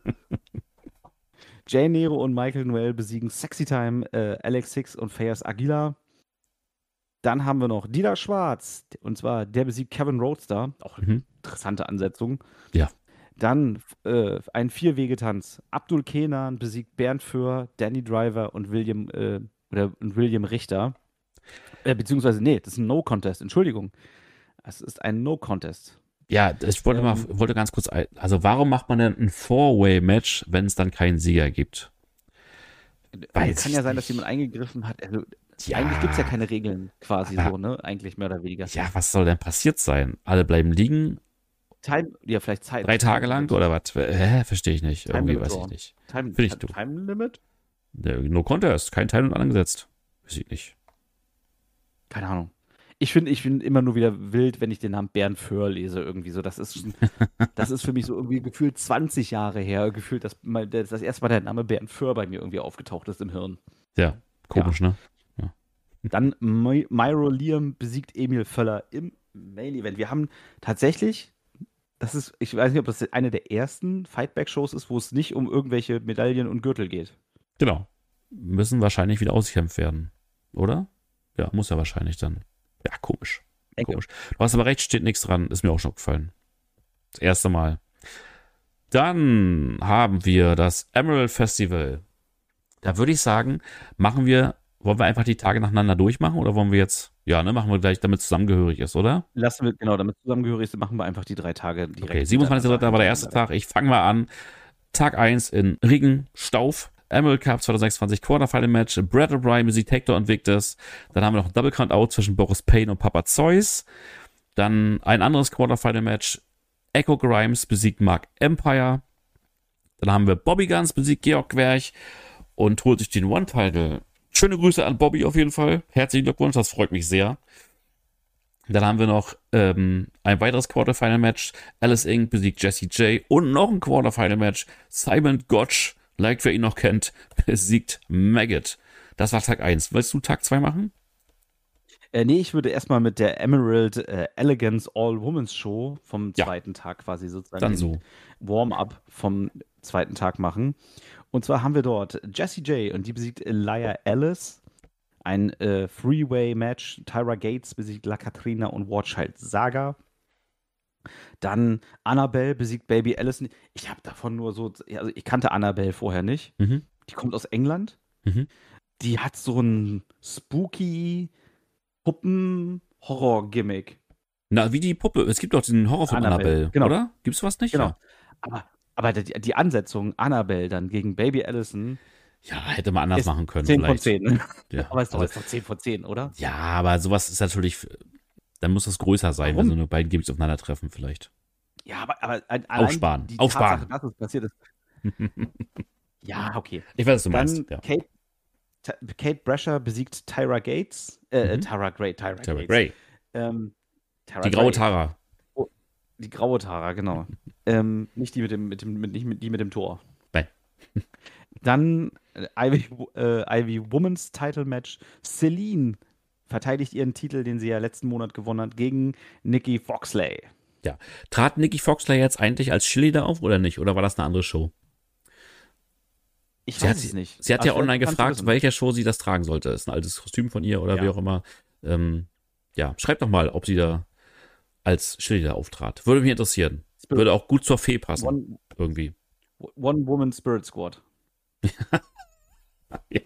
Jay Nero und Michael Noel besiegen Sexy Time, Alex Hicks und Fayez Aguilar. Dann haben wir noch Dieter Schwarz, und zwar der besiegt Kevin Roadster. Auch interessante Ansetzung. Ja. Dann ein 4-Wege-Tanz. Abdul Kenan besiegt Bernd Föhr, Danny Driver und William Richter. Beziehungsweise, nee, das ist ein No-Contest. Entschuldigung. Es ist ein No-Contest. Ja, ich wollte ganz kurz, also warum macht man denn ein 4-Way-Match, wenn es dann keinen Sieger gibt? Es kann ja sein, dass jemand eingegriffen hat. Also, eigentlich gibt es ja keine Regeln quasi so, ne? Eigentlich mehr oder weniger. Ja, was soll denn passiert sein? Alle bleiben liegen? Vielleicht Zeit. 3 Tage lang oder was? Verstehe ich nicht. Irgendwie weiß ich nicht. Time Limit? No Contest, kein Time Limit angesetzt. Weiß ich nicht. Keine Ahnung. Ich finde immer nur wieder wild, wenn ich den Namen Bernd Föhr lese, irgendwie so. Das ist für mich so irgendwie gefühlt 20 Jahre her, gefühlt, dass das erste Mal der Name Bernd Föhr bei mir irgendwie aufgetaucht ist im Hirn. Ja, komisch, ne? Ja. Dann Myro Liam besiegt Emil Völler im Main Event. Wir haben tatsächlich, ich weiß nicht, ob das eine der ersten Fightback-Shows ist, wo es nicht um irgendwelche Medaillen und Gürtel geht. Genau. Müssen wahrscheinlich wieder ausgekämpft werden, oder? Ja, muss ja wahrscheinlich dann. Ja, komisch. Du hast aber recht, steht nichts dran. Ist mir auch schon gefallen. Das erste Mal. Dann haben wir das Emerald Festival. Da würde ich sagen, machen wir wollen wir einfach die Tage nacheinander durchmachen oder wollen wir jetzt, ja, ne, machen wir gleich, damit es zusammengehörig ist, oder? Lassen wir, genau, damit zusammengehörig sind, machen wir einfach die 3 Tage direkt. Okay, 27.3. war der erste Tag. Ich fange mal an. Tag 1 in Riggen, Stauf. Emerald Cup 2026 Quarterfinal Match. Brad O'Brien besiegt Hector Invictus. Dann haben wir noch ein Double Count-Out zwischen Boris Payne und Papa Zeus. Dann ein anderes Quarterfinal Match. Echo Grimes besiegt Mark Empire. Dann haben wir Bobby Guns besiegt Georg Querch und holt sich den One-Title. Schöne Grüße an Bobby auf jeden Fall. Herzlichen Glückwunsch, das freut mich sehr. Dann haben wir noch ein weiteres Quarterfinal-Match. Alice Inc. besiegt Jesse J. Und noch ein Quarterfinal-Match. Simon Gotch, like wer ihn noch kennt, besiegt Maggot. Das war Tag 1. Willst du Tag 2 machen? Nee, ich würde erstmal mit der Emerald Elegance All-Women's Show vom zweiten Tag quasi sozusagen Dann so. Warm-up vom zweiten Tag machen. Und zwar haben wir dort Jessie J und die besiegt Elia Alice. Ein Freeway-Match. Tyra Gates besiegt La Katrina und Warchild Saga. Dann Annabelle besiegt Baby Allison. Ich habe davon nur so, also ich kannte Annabelle vorher nicht. Mhm. Die kommt aus England. Mhm. Die hat so ein spooky Puppen-Horror-Gimmick. Na, wie die Puppe. Es gibt doch den Horrorfilm Annabelle, genau. oder? Gibt's was nicht? Genau. Ja. Aber die Ansetzung Annabelle dann gegen Baby Allison. Ja, hätte man anders machen können. 10 von 10. Ja. Aber ist doch 10 von 10, oder? Ja, aber sowas ist natürlich, dann muss das größer sein, Warum? wenn so eine beiden Gimmicks aufeinandertreffen vielleicht. Ja, aber Aufsparen. die Aufsparen. Tatsache, dass es passiert ist. Ja, okay. Ich weiß, was du Dann meinst. Ja. Kate Brasher besiegt Tyra Gates. Tyra Gray. Die graue Tara. Die graue Tara, genau. Nicht die mit dem Tor. Nein. Dann Ivy Women's Title Match. Celine verteidigt ihren Titel, den sie ja letzten Monat gewonnen hat, gegen Nikki Foxley. Ja. Trat Nikki Foxley jetzt eigentlich als Cheerleader auf oder nicht? Oder war das eine andere Show? Ich weiß es nicht. Sie hat ja online gefragt, welcher Show sie das tragen sollte. Ist ein altes Kostüm von ihr oder wie auch immer. Ja, schreibt doch mal, ob sie da als Cheerleader auftrat. Würde mich interessieren. Würde auch gut zur Fee passen. Irgendwie. One Woman Spirit Squad. Ja.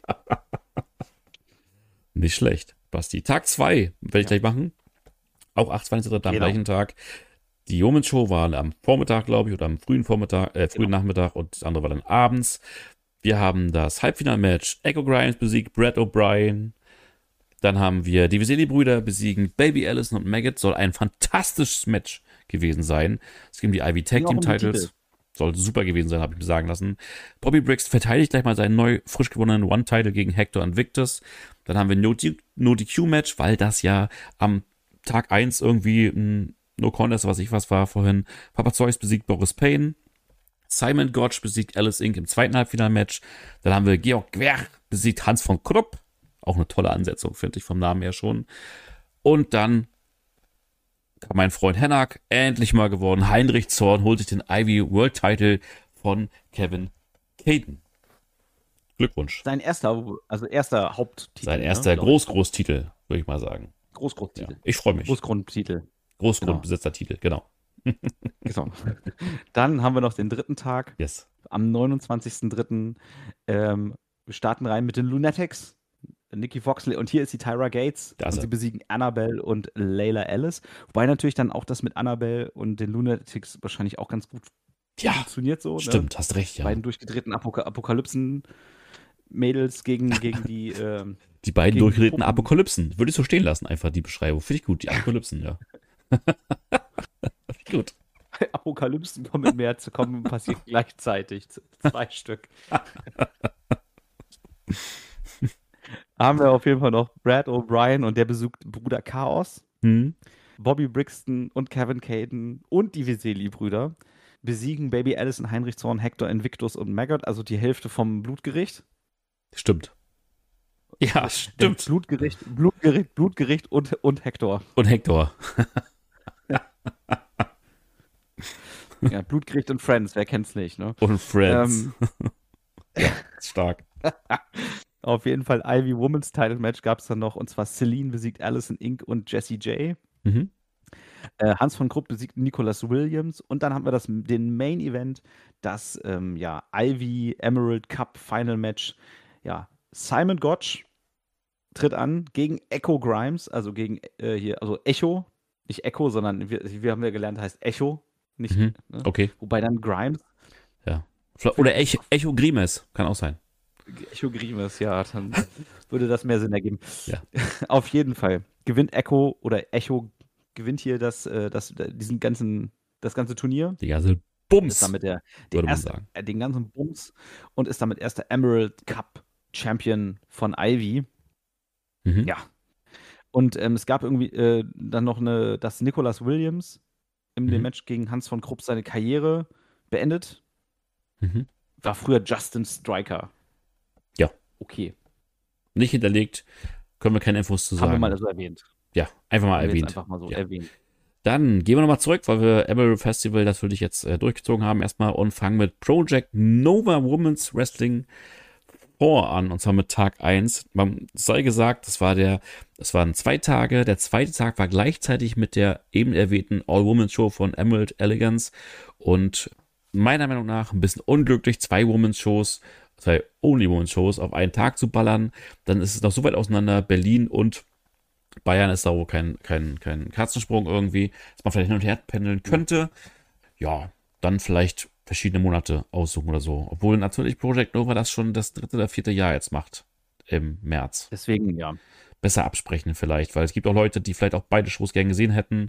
Nicht schlecht, Basti. Tag 2 werde ich gleich machen. Auch 28. am gleichen Tag. Die Women's Show war am Vormittag, glaube ich, oder am frühen Nachmittag und das andere war dann abends. Wir haben das Halbfinalmatch. Echo Grimes besiegt Brad O'Brien. Dann haben wir die Viseli-Brüder besiegen Baby Allison und Maggot. Soll ein fantastisches Match gewesen sein. Es ging die Ivy Tag Team Titles. Sollte super gewesen sein, habe ich mir sagen lassen. Bobby Briggs verteidigt gleich mal seinen neu frisch gewonnenen One-Title gegen Hector Invictus. Dann haben wir No DQ-Match, weil das ja am Tag 1 irgendwie ein No Contest, was war vorhin. Papa Zeus besiegt Boris Payne. Simon Gotch besiegt Alice Inc. im zweiten Halbfinalmatch. Dann haben wir Georg Querch besiegt Hans von Krupp. Auch eine tolle Ansetzung, finde ich vom Namen her schon. Und dann kam mein Freund Hennak endlich mal geworden. Heinrich Zorn holt sich den Ivy World Title von Kevin Caden. Glückwunsch. Sein erster Haupttitel. Sein erster Großtitel, würde ich mal sagen. Großtitel. Ja, ich freue mich. Großgrundtitel. Großgrundbesitzertitel, genau. Genau. Dann haben wir noch den dritten Tag. Yes. Am 29.03. Wir starten rein mit den Lunatics. Nikki Foxley und hier ist die Tyra Gates. Und sie besiegen Annabelle und Layla Alice. Wobei natürlich dann auch das mit Annabelle und den Lunatics wahrscheinlich auch ganz gut funktioniert so. Stimmt, ne? hast recht, ja. Beiden durchgedrehten Apokalypsen-Mädels gegen die die beiden durchgedrehten Apokalypsen. Würde ich so stehen lassen, einfach die Beschreibung. Finde ich gut, die Apokalypsen, ja. Gut. Apokalypsen kommen passiert gleichzeitig. 2 Stück. Haben wir auf jeden Fall noch Brad O'Brien und der besucht Bruder Chaos. Bobby Brixton und Kevin Caden und die Viseli-Brüder besiegen Baby Allison, Heinrich Zorn, Hector Invictus und Maggot, also die Hälfte vom Blutgericht. Stimmt. Ja, stimmt. Blutgericht und Hector. Und Hector. Ja, Blutgericht und Friends, wer kennt's nicht, ne? Und Friends. Ja, stark. Auf jeden Fall Ivy Women's Title Match gab es dann noch, und zwar Celine besiegt Allison Inc. und Jessie J. Hans von Krupp besiegt Nicholas Williams und dann haben wir den Main Event, das Ivy Emerald Cup Final Match. Ja, Simon Gotch tritt an gegen Echo Grimes, also gegen also Echo, nicht Echo, sondern wir haben ja gelernt, heißt Echo, nicht, Mhm. ne? Okay. Wobei dann Grimes. Ja. Oder Echo Grimes, kann auch sein. Echo Grimes, ja, dann würde das mehr Sinn ergeben. Ja. Auf jeden Fall gewinnt Echo oder Echo gewinnt hier das ganze Turnier. Die ganze Ist Bums, damit würde man sagen. den ganzen Bums und ist damit erster Emerald Cup Champion von Ivy. Mhm. Ja. Und es gab irgendwie dann noch dass Nicholas Williams in dem Match gegen Hans von Krupp seine Karriere beendet. Mhm. War früher Justin Striker. Ja. Okay. Nicht hinterlegt, können wir keine Infos zu sagen. Haben wir mal so erwähnt. Ja, einfach mal Haben wir erwähnt. jetzt einfach mal so Ja. erwähnt. Dann gehen wir nochmal zurück, weil wir Emerald Festival natürlich jetzt durchgezogen haben erstmal und fangen mit Project Nova Women's Wrestling 4 an, und zwar mit Tag 1. Man sei gesagt, das waren 2 Tage. Der zweite Tag war gleichzeitig mit der eben erwähnten All-Women's-Show von Emerald Elegance und meiner Meinung nach ein bisschen unglücklich, 2 Women's-Shows, 2 Only-Women's-Shows auf einen Tag zu ballern. Dann ist es noch so weit auseinander. Berlin und Bayern ist da wohl kein Katzensprung irgendwie, dass man vielleicht hin und her pendeln könnte. Ja, dann vielleicht verschiedene Monate aussuchen oder so. Obwohl natürlich Project Nova das schon das 3. oder 4. Jahr jetzt macht im März. Deswegen, ja. Besser absprechen vielleicht, weil es gibt auch Leute, die vielleicht auch beide Shows gern gesehen hätten.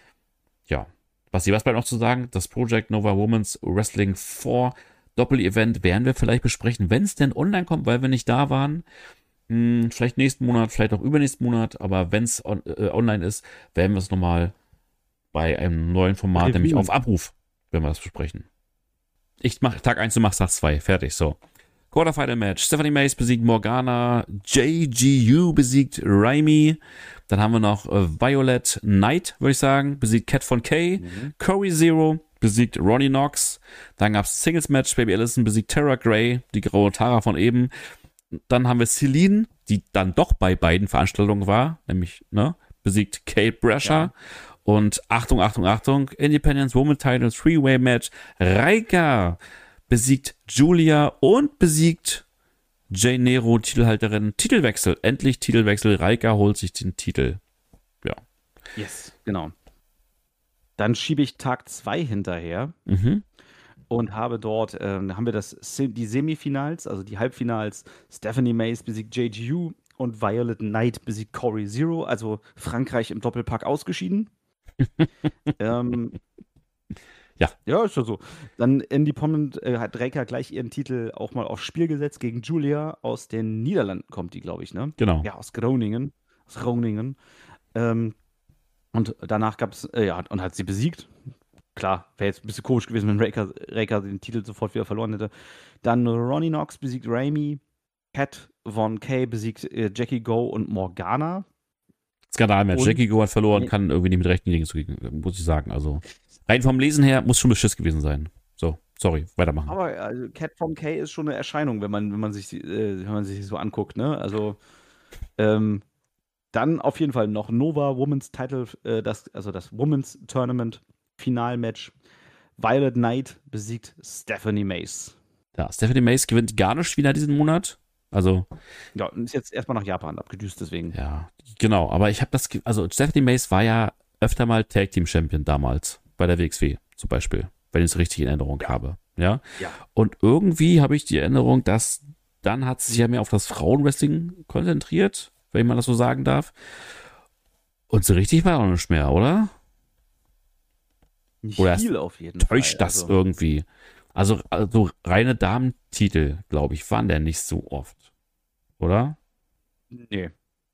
Ja. Was bleibt noch zu sagen? Das Project Nova Women's Wrestling 4 Doppel-Event werden wir vielleicht besprechen, wenn es denn online kommt, weil wir nicht da waren. Vielleicht nächsten Monat, vielleicht auch übernächsten Monat, aber wenn es online ist, werden wir es nochmal bei einem neuen Format, Review. nämlich auf Abruf, werden wir das besprechen. Ich mache Tag 1, du machst Tag 2, fertig, so. Quarterfinal Match, Stephanie Mace besiegt Morgana, JGU besiegt Raimi, dann haben wir noch Violet Knight, würde ich sagen, besiegt Kat von K, Corey Zero besiegt Ronnie Knox, dann gab es Singles Match, Baby Allison besiegt Tara Gray, die graue Tara von eben. Dann haben wir Celine, die dann doch bei beiden Veranstaltungen war, nämlich, besiegt Kate Brasher. Ja. Und Achtung, Independence Woman Title 3-Way Match. Reika besiegt Julia und besiegt Jay Nero, Titelhalterin. Titelwechsel, endlich Titelwechsel. Reika holt sich den Titel. Ja. Yes, genau. Dann schiebe ich Tag 2 hinterher. Und habe dort, haben wir die Semifinals, also die Halbfinals. Stephanie Mace besiegt JGU und Violet Knight besiegt Corey Zero, also Frankreich im Doppelpack ausgeschieden. Ja. Ja, ist ja so. Dann Independent hat Reika gleich ihren Titel auch mal aufs Spiel gesetzt gegen Julia. Aus den Niederlanden kommt die, glaube ich, ne? Genau. Ja, aus Groningen. Und danach gab es, und hat sie besiegt. Klar, wäre jetzt ein bisschen komisch gewesen, wenn Reika den Titel sofort wieder verloren hätte. Dann Ronnie Knox besiegt Raimi. Kat von K besiegt Jackie Go und Morgana. Skandalmatch. Jackie Go hat verloren, kann irgendwie nicht mit rechten Dingen zugehen, muss ich sagen. Also rein vom Lesen her muss schon Beschiss gewesen sein. So, sorry, weitermachen. Aber also, Kat von K ist schon eine Erscheinung, wenn man sich so anguckt, ne? Also dann auf jeden Fall noch Nova Women's Title, das Women's Tournament Finalmatch. Violet Knight besiegt Stephanie Mace. Ja, Stephanie Mace gewinnt gar nicht wieder diesen Monat. Also. Ja, und ist jetzt erstmal nach Japan abgedüst, deswegen. Ja, genau. Aber ich habe Stephanie Mace war ja öfter mal Tag Team Champion damals. Bei der WXW zum Beispiel. Wenn ich es richtig in Erinnerung habe. Ja. Und irgendwie habe ich die Erinnerung, dass dann hat sie sich ja mehr auf das Frauenwrestling konzentriert, wenn man das so sagen darf. Und so richtig war auch nicht mehr, oder? Nicht oder viel auf jeden Fall. Täuscht das irgendwie. Also reine Damentitel, glaube ich, waren der nicht so oft. Oder? Nee.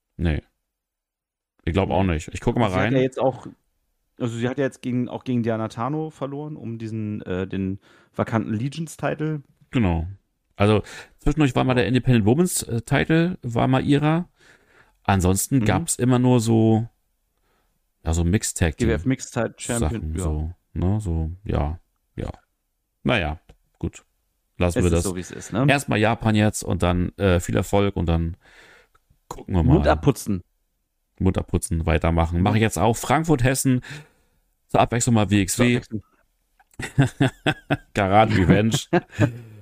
Ich glaube auch nicht. Ich gucke mal rein. Sie hat ja jetzt gegen Diana Tano verloren, um den vakanten Legions-Titel. Genau. Also zwischendurch war mal der Independent Women's Title, war mal ihrer. Ansonsten gab es immer nur so Mixed Tag Team. GWF Mixed Tag Champion. Sachen, ja. Naja, gut. Lassen wir das. So, wie es ist, ne? Erstmal Japan jetzt und dann viel Erfolg und dann gucken wir mal. Mund abputzen, weitermachen. Mache ich jetzt auch. Frankfurt, Hessen. Zur Abwechslung mal WXW. Garage Revenge.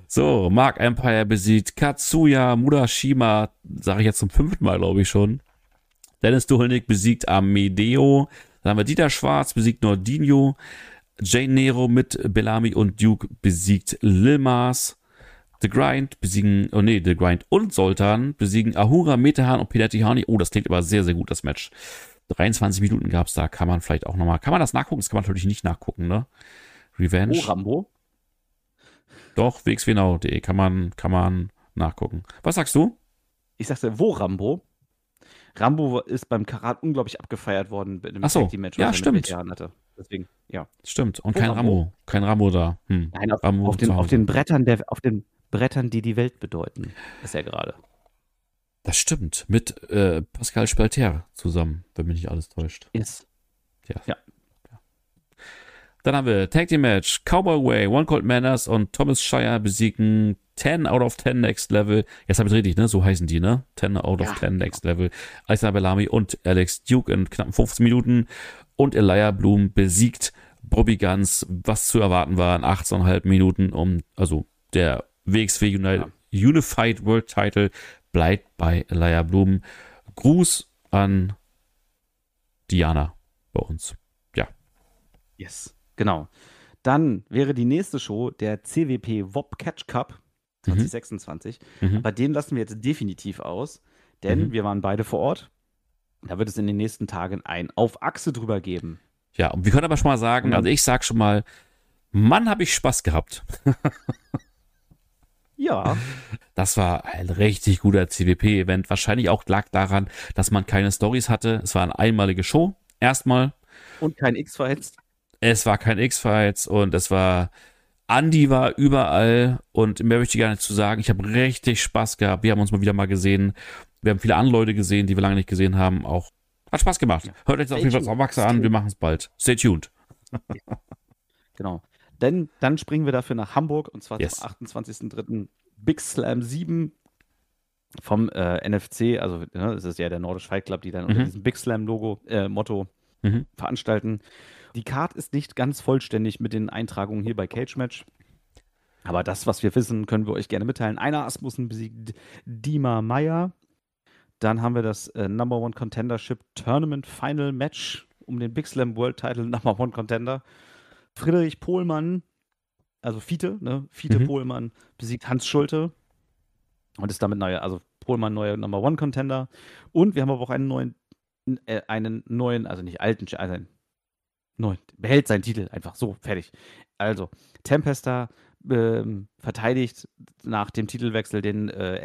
So, Mark Empire besiegt Katsuya Murashima, sage ich jetzt zum 5. Mal, glaube ich schon. Dennis Duhelnik besiegt Amedeo. Dann haben wir Dieter Schwarz besiegt Nordinho. Jane Nero mit Bellamy und Duke besiegt Lil Mas. The Grind The Grind und Sultan besiegen Ahura, Metehan und Peter Tihani. Oh, das klingt aber sehr, sehr gut, das Match. 23 Minuten gab es da, kann man vielleicht auch nochmal, kann man das nachgucken? Das kann man natürlich nicht nachgucken, ne? Revenge. Oh, Rambo? Doch, wxwnau.de kann man nachgucken. Was sagst du? Ich sagte, wo Rambo? Rambo ist beim Karat unglaublich abgefeiert worden mit dem Ach so, Match, ja, was er stimmt. mit Metehan hatte. Deswegen, ja. Stimmt. Und Wo kein Rambo? Rambo da. Nein, Rambo auf den Brettern, die die Welt bedeuten, ist er gerade. Das stimmt. Mit Pascal Spalter zusammen, wenn mich nicht alles täuscht. Yes. Ja. Dann haben wir Tag Team Match. Cowboy Way, One Cold Manners und Thomas Shire besiegen 10 out of 10 Next Level. Jetzt habe ich richtig, ne? So heißen die, ne? 10 out of 10 Next Level. Alexander Bellamy und Alex Duke in knappen 15 Minuten. Und Elijah Bloom besiegt Bobby Guns, was zu erwarten war, in 18,5 Minuten. Also der WXW Unified World Title bleibt bei Elijah Bloom. Gruß an Diana bei uns. Ja. Yes. Genau. Dann wäre die nächste Show der CWP WOP Catch Cup 2026. Aber den lassen wir jetzt definitiv aus, denn wir waren beide vor Ort. Da wird es in den nächsten Tagen ein Auf Achse drüber geben. Ja, und wir können aber schon mal sagen, also ich sag schon mal, Mann, habe ich Spaß gehabt. Ja. Das war ein richtig guter CWP-Event. Wahrscheinlich auch lag daran, dass man keine Storys hatte. Es war eine einmalige Show. Erstmal. Und kein X-Fights. Es war kein X-Fights und es war, Andi war überall und mehr möchte ich gar nicht zu sagen. Ich habe richtig Spaß gehabt. Wir haben uns mal wieder gesehen. Wir haben viele andere Leute gesehen, die wir lange nicht gesehen haben. Auch hat Spaß gemacht. Ja. Hört euch das auf jeden Fall auf Achse an. Wir machen es bald. Stay tuned. Genau. Denn dann springen wir dafür nach Hamburg und zwar zum 28.03. Big Slam 7 vom NFC. Also das ist ja der Nordisch Fight Club, die dann unter diesem Big Slam Motto veranstalten. Die Card ist nicht ganz vollständig mit den Eintragungen hier bei Cage Match. Aber das, was wir wissen, können wir euch gerne mitteilen. Einer Asmussen besiegt Dima Meyer. Dann haben wir das Number One Contendership Tournament Final Match um den Big Slam World Title Number One Contender. Friedrich Pohlmann, also Fiete Pohlmann besiegt Hans Schulte und ist damit Pohlmann neuer Number One Contender. Und wir haben aber auch einen neuen, also nicht alten, behält seinen Titel einfach so, fertig. Also, Tempesta verteidigt nach dem Titelwechsel den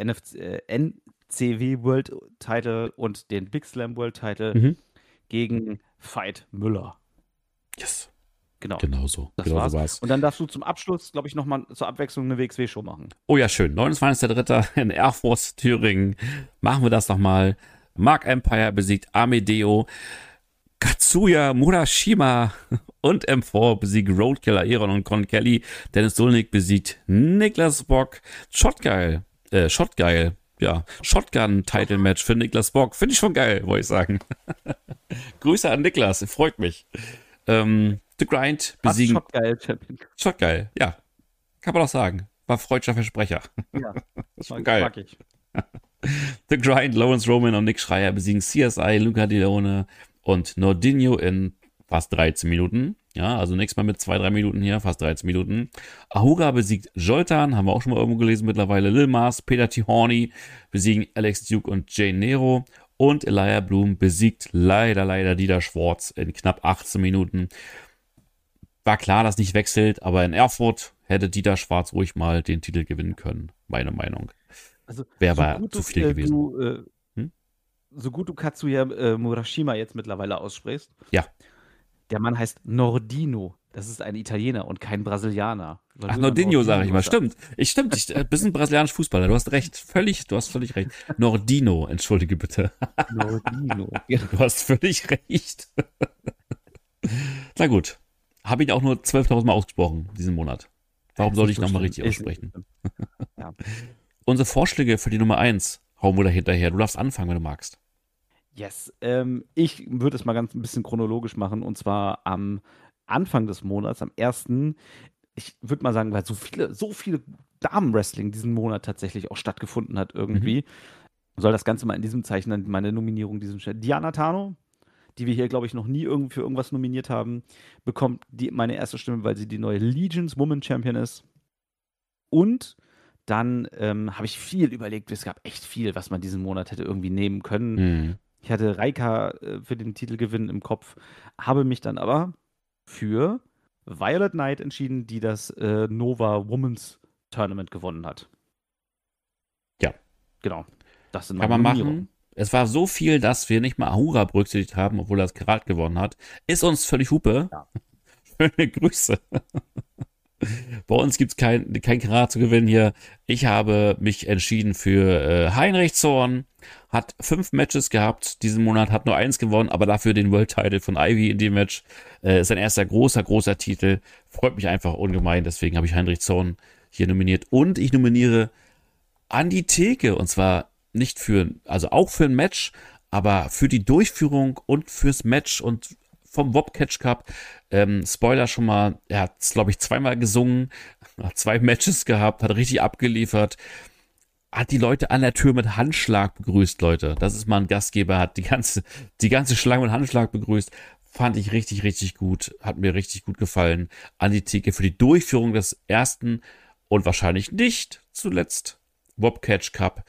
NCW World Title und den Big Slam World Title gegen Veit Müller. Yes. Genau so. Das war's. Und dann darfst du zum Abschluss, glaube ich, nochmal zur Abwechslung eine WXW-Show machen. Oh ja, schön. 29.03. in Erfurt, Thüringen. Machen wir das nochmal. Mark Empire besiegt Amedeo. Katsuya Murashima und M4 besiegt Roadkill, Aeron und Con Kelly. Dennis Dulnik besiegt Niklas Bock. Shotgeil. Ja, Shotgun-Title-Match für Niklas Bock. Finde ich schon geil, wollte ich sagen. Grüße an Niklas, freut mich. The Grind besiegen. Shotgeil, ja. Kann man doch sagen. War freudscher Versprecher. Ja, das ist schon geil. Mag ich. The Grind, Lawrence Roman und Nick Schreier besiegen CSI, Luca Delone und Nordinho in fast 13 Minuten. Ja, also nächstes Mal mit 2-3 Minuten hier, fast 13 Minuten. Ahura besiegt Joltan, haben wir auch schon mal irgendwo gelesen mittlerweile. Lil Mas, Peter Tihorny besiegen Alex Duke und Jane Nero. Und Elijah Bloom besiegt leider Dieter Schwarz in knapp 18 Minuten. War klar, dass nicht wechselt, aber in Erfurt hätte Dieter Schwarz ruhig mal den Titel gewinnen können, meine Meinung. Also, wäre aber zu viel gewesen. So gut du Katsuya Murashima jetzt mittlerweile aussprichst. Ja. Der Mann heißt Nordino. Das ist ein Italiener und kein Brasilianer. Ach, Nordinho sage ich mal. Stimmt. Ich bist ein brasilianischer Fußballer. Du hast recht. Du hast völlig recht. Nordino, entschuldige bitte. Nordino. Du hast völlig recht. Na gut. Habe ihn auch nur 12.000 Mal ausgesprochen diesen Monat. Warum soll ich nochmal richtig aussprechen? Ja. Unsere Vorschläge für die Nummer 1 hauen wir da hinterher. Du darfst anfangen, wenn du magst. Yes. Ich würde es mal ganz ein bisschen chronologisch machen. Und zwar am Anfang des Monats, am 1. ich würde mal sagen, weil so viele Damen-Wrestling diesen Monat tatsächlich auch stattgefunden hat irgendwie, soll das Ganze mal in diesem Zeichen dann meine Nominierung diesem Stelle. Diana Tano, die wir hier, glaube ich, noch nie für irgendwas nominiert haben, bekommt meine erste Stimme, weil sie die neue Legions Woman Champion ist. Und dann habe ich viel überlegt, es gab echt viel, was man diesen Monat hätte irgendwie nehmen können. Mhm. Ich hatte Reika für den Titelgewinn im Kopf, habe mich dann aber für Violet Knight entschieden, die das Nova Women's Tournament gewonnen hat. Ja. Genau. Das sind Kann meine man Nominierungen. machen. Es war so viel, dass wir nicht mal Ahura berücksichtigt haben, obwohl er das Karat gewonnen hat. Ist uns völlig Hupe. Ja. Schöne Grüße. Bei uns gibt es kein Karat zu gewinnen hier. Ich habe mich entschieden für Heinrich Zorn. Hat 5 Matches gehabt diesen Monat, hat nur 1 gewonnen, aber dafür den World Title von Ivy in dem Match. Ist sein erster großer Titel. Freut mich einfach ungemein, deswegen habe ich Heinrich Zorn hier nominiert. Und ich nominiere Andi Theke, und zwar nicht also auch für ein Match, aber für die Durchführung und fürs Match und vom WOP Catch Cup. Spoiler schon mal, er hat es, glaube ich, 2-mal gesungen, hat 2 Matches gehabt, hat richtig abgeliefert, hat die Leute an der Tür mit Handschlag begrüßt, Leute. Das ist mal ein Gastgeber, hat die ganze Schlange mit Handschlag begrüßt. Fand ich richtig gut, hat mir richtig gut gefallen. Andi Theke für die Durchführung des ersten und wahrscheinlich nicht zuletzt WOP Catch Cup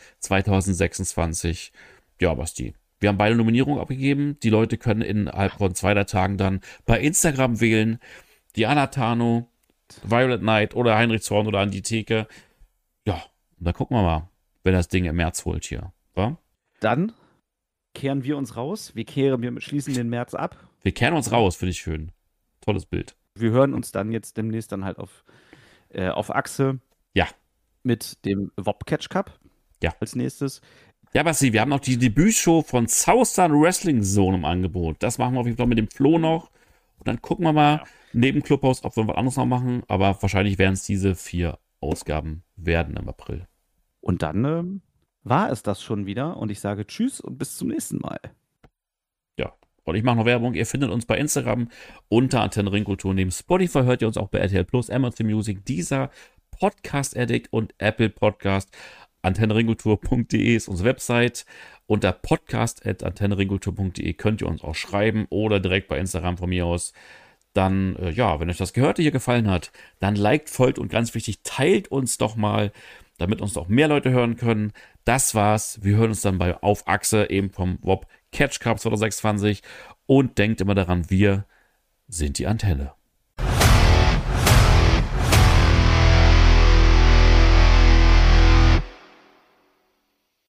2026. Ja, Basti. Wir haben beide Nominierungen abgegeben. Die Leute können innerhalb von 2 Tagen dann bei Instagram wählen. Diana Tano, Violet Knight oder Heinrich Zorn oder Andi Theke. Ja, und dann gucken wir mal, wenn das Ding im März holt hier. Wa? Dann kehren wir uns raus. Wir schließen den März ab. Wir kehren uns raus, finde ich schön. Tolles Bild. Wir hören uns dann jetzt demnächst dann halt auf Achse. Ja. Mit dem WOP Catch Cup. Ja. Als nächstes. Ja, Basti, wir haben noch die Debütshow von Southern Wrestling Zone im Angebot. Das machen wir auf jeden Fall mit dem Flo noch. Und dann gucken wir mal neben Clubhouse, ob wir was anderes noch machen. Aber wahrscheinlich werden es diese 4 Ausgaben werden im April. Und dann war es das schon wieder. Und ich sage Tschüss und bis zum nächsten Mal. Ja, und ich mache noch Werbung. Ihr findet uns bei Instagram unter Antenne Ringkultur. Neben Spotify hört ihr uns auch bei RTL Plus, Amazon Music, Deezer, Podcast Addict und Apple Podcast. AntenneRingkultur.de ist unsere Website. Unter podcast@antenneringkultur.de könnt ihr uns auch schreiben oder direkt bei Instagram von mir aus. Dann, wenn euch das Gehörte hier gefallen hat, dann liked, folgt und ganz wichtig, teilt uns doch mal, damit uns auch mehr Leute hören können. Das war's. Wir hören uns dann bei Auf Achse, eben vom WOP Catch Cup 2026. Und denkt immer daran, wir sind die Antenne.